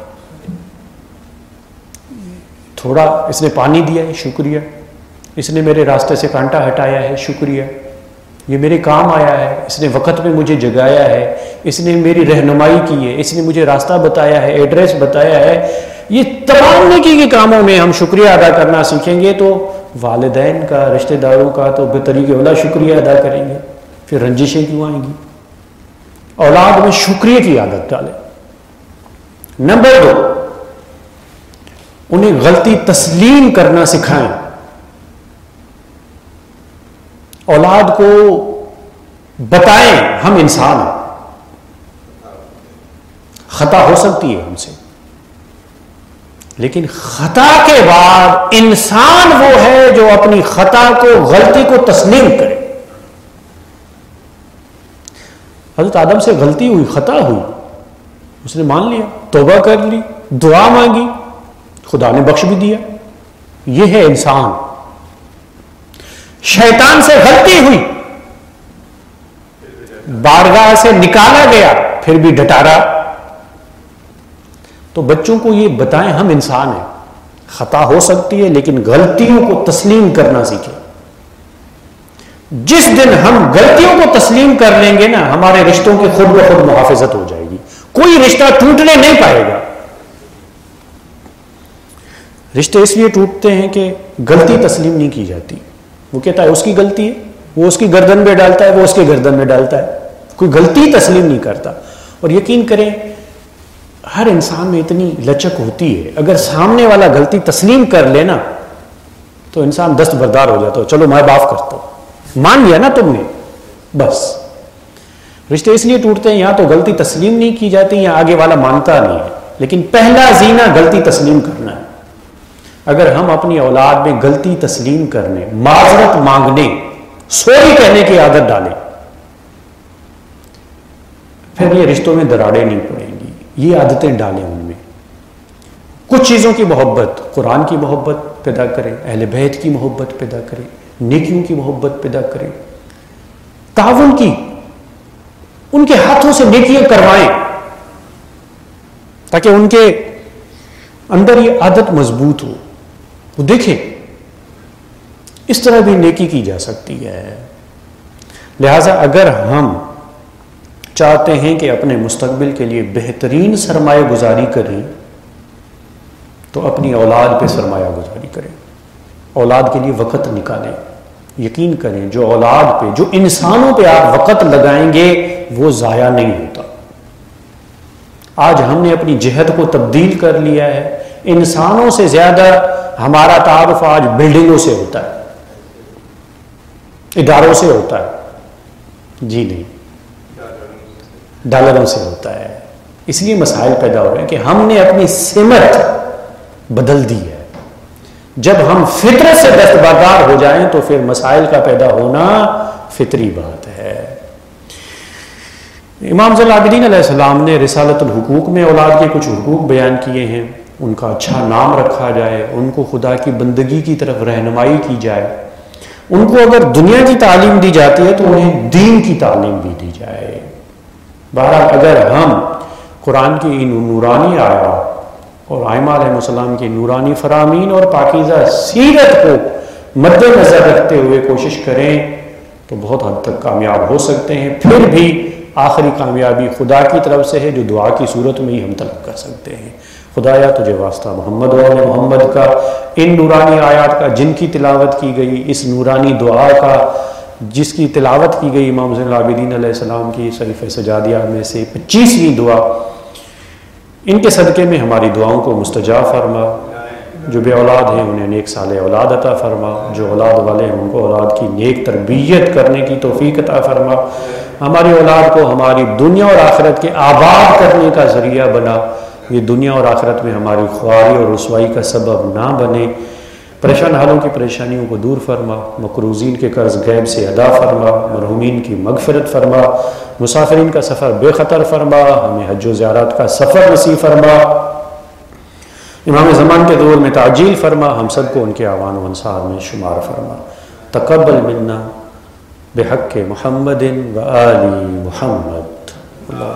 [SPEAKER 1] تھوڑا اس نے پانی دیا ہے، شکریہ. اس نے میرے راستے سے کانٹا ہٹایا ہے، شکریہ. یہ میرے کام آیا ہے، اس نے وقت پہ مجھے جگایا ہے، اس نے میری رہنمائی کی ہے، اس نے مجھے راستہ بتایا ہے، ایڈریس بتایا ہے. یہ تمام نیکی کے کاموں میں ہم شکریہ ادا کرنا سیکھیں گے تو والدین کا، رشتہ داروں کا تو بے طریقے اولا شکریہ ادا کریں گے، پھر رنجشیں کیوں آئیں گی؟ اولاد میں شکریہ کی عادت ڈالیں۔ نمبر دو، انہیں غلطی تسلیم کرنا سکھائیں۔ اولاد کو بتائیں ہم انسان ہیں، خطا ہو سکتی ہے ہم سے، لیکن خطا کے بعد انسان وہ ہے جو اپنی خطا کو، غلطی کو تسلیم کرے۔ حضرت آدم سے غلطی ہوئی، خطا ہوئی، اس نے مان لیا، توبہ کر لی، دعا مانگی، خدا نے بخش بھی دیا۔ یہ ہے انسان۔ شیطان سے غلطی ہوئی، بارگاہ سے نکالا گیا، پھر بھی ڈٹا رہا۔ تو بچوں کو یہ بتائیں ہم انسان ہیں، خطا ہو سکتی ہے لیکن غلطیوں کو تسلیم کرنا سیکھیں۔ جس دن ہم غلطیوں کو تسلیم کر لیں گے نا، ہمارے رشتوں کی خود بخود محافظت ہو جائے گی، کوئی رشتہ ٹوٹنے نہیں پائے گا۔ رشتے اس لیے ٹوٹتے ہیں کہ غلطی تسلیم نہیں کی جاتی۔ وہ کہتا ہے اس کی غلطی ہے، وہ اس کی گردن میں ڈالتا ہے، وہ اس کی گردن میں ڈالتا ہے، کوئی غلطی تسلیم نہیں کرتا۔ اور یقین کریں ہر انسان میں اتنی لچک ہوتی ہے، اگر سامنے والا غلطی تسلیم کر لینا تو انسان دستبردار ہو جاتا ہے، چلو میں معاف کرتا ہوں، مان لیا نا تم نے، بس۔ رشتے اس لیے ٹوٹتے ہیں، یہاں تو غلطی تسلیم نہیں کی جاتی، یہاں آگے والا مانتا نہیں ہے، لیکن پہلا زینہ غلطی تسلیم کرنا ہے۔ اگر ہم اپنی اولاد میں غلطی تسلیم کرنے، معذرت مانگنے، سوری کہنے کی عادت ڈالیں، پھر یہ رشتوں میں دراڑیں نہیں پڑیں گی۔ یہ عادتیں ڈالیں ان میں۔ کچھ چیزوں کی محبت، قرآن کی محبت پیدا کریں، اہل بیت کی محبت پیدا کریں، نیکیوں کی محبت پیدا کریں، تعاون کی، ان کے ہاتھوں سے نیکیاں کروائیں تاکہ ان کے اندر یہ عادت مضبوط ہو، وہ دیکھیں اس طرح بھی نیکی کی جا سکتی ہے۔ لہذا اگر ہم چاہتے ہیں کہ اپنے مستقبل کے لیے بہترین سرمایہ گزاری کریں تو اپنی اولاد پہ سرمایہ گزاری کریں، اولاد کے لیے وقت نکالیں۔ یقین کریں جو اولاد پہ، جو انسانوں پہ آپ وقت لگائیں گے وہ ضائع نہیں ہوتا۔ آج ہم نے اپنی جہد کو تبدیل کر لیا ہے، انسانوں سے زیادہ ہمارا تعارف آج بلڈنگوں سے ہوتا ہے، اداروں سے ہوتا ہے، جی نہیں، ڈالروں سے ہوتا ہے۔ اس لیے مسائل پیدا ہو رہے ہیں کہ ہم نے اپنی سمت بدل دی ہے۔ جب ہم فطرت سے دستبردار ہو جائیں تو پھر مسائل کا پیدا ہونا فطری بات ہے۔ امام زین العابدین علیہ السلام نے رسالۃ الحقوق میں اولاد کے کچھ حقوق بیان کیے ہیں، ان کا اچھا نام رکھا جائے، ان کو خدا کی بندگی کی طرف رہنمائی کی جائے، ان کو اگر دنیا کی تعلیم دی جاتی ہے تو انہیں دین کی تعلیم بھی دی جائے۔ بہرحال اگر ہم قرآن کی ان نورانی آیات اور ائمہ علیہ السلام کی نورانی فرامین اور پاکیزہ سیرت کو مد نظر رکھتے ہوئے کوشش کریں تو بہت حد تک کامیاب ہو سکتے ہیں۔ پھر بھی آخری کامیابی خدا کی طرف سے ہے جو دعا کی صورت میں ہی ہم طلب کر سکتے ہیں۔ خدایا تجھے واسطہ محمد و آل محمد کا، ان نورانی آیات کا جن کی تلاوت کی گئی، اس نورانی دعا کا جس کی تلاوت کی گئی امام زین العابدین علیہ السلام کی صحیفہ سجادیہ میں سے پچیسویں دعا، ان کے صدقے میں ہماری دعاؤں کو مستجاب فرما۔ جو بے اولاد ہیں انہیں نیک صالح اولاد عطا فرما، جو اولاد والے ہیں ان کو اولاد کی نیک تربیت کرنے کی توفیق عطا فرما۔ ہماری اولاد کو ہماری دنیا اور آخرت کے آباد کرنے کا ذریعہ بنا، یہ دنیا اور آخرت میں ہماری خواری اور رسوائی کا سبب نہ بنے۔ پریشان حالوں کی پریشانیوں کو دور فرما، مقروضین کے قرض غیب سے ادا فرما، مرحومین کی مغفرت فرما، مسافرین کا سفر بے خطر فرما، ہمیں حج و زیارات کا سفر نصیب فرما، امام زمان کے دور میں تعجیل فرما، ہم سب کو ان کے اعوان و انصار میں شمار فرما۔ تقبل منا بحق محمد و آل محمد۔ اللہ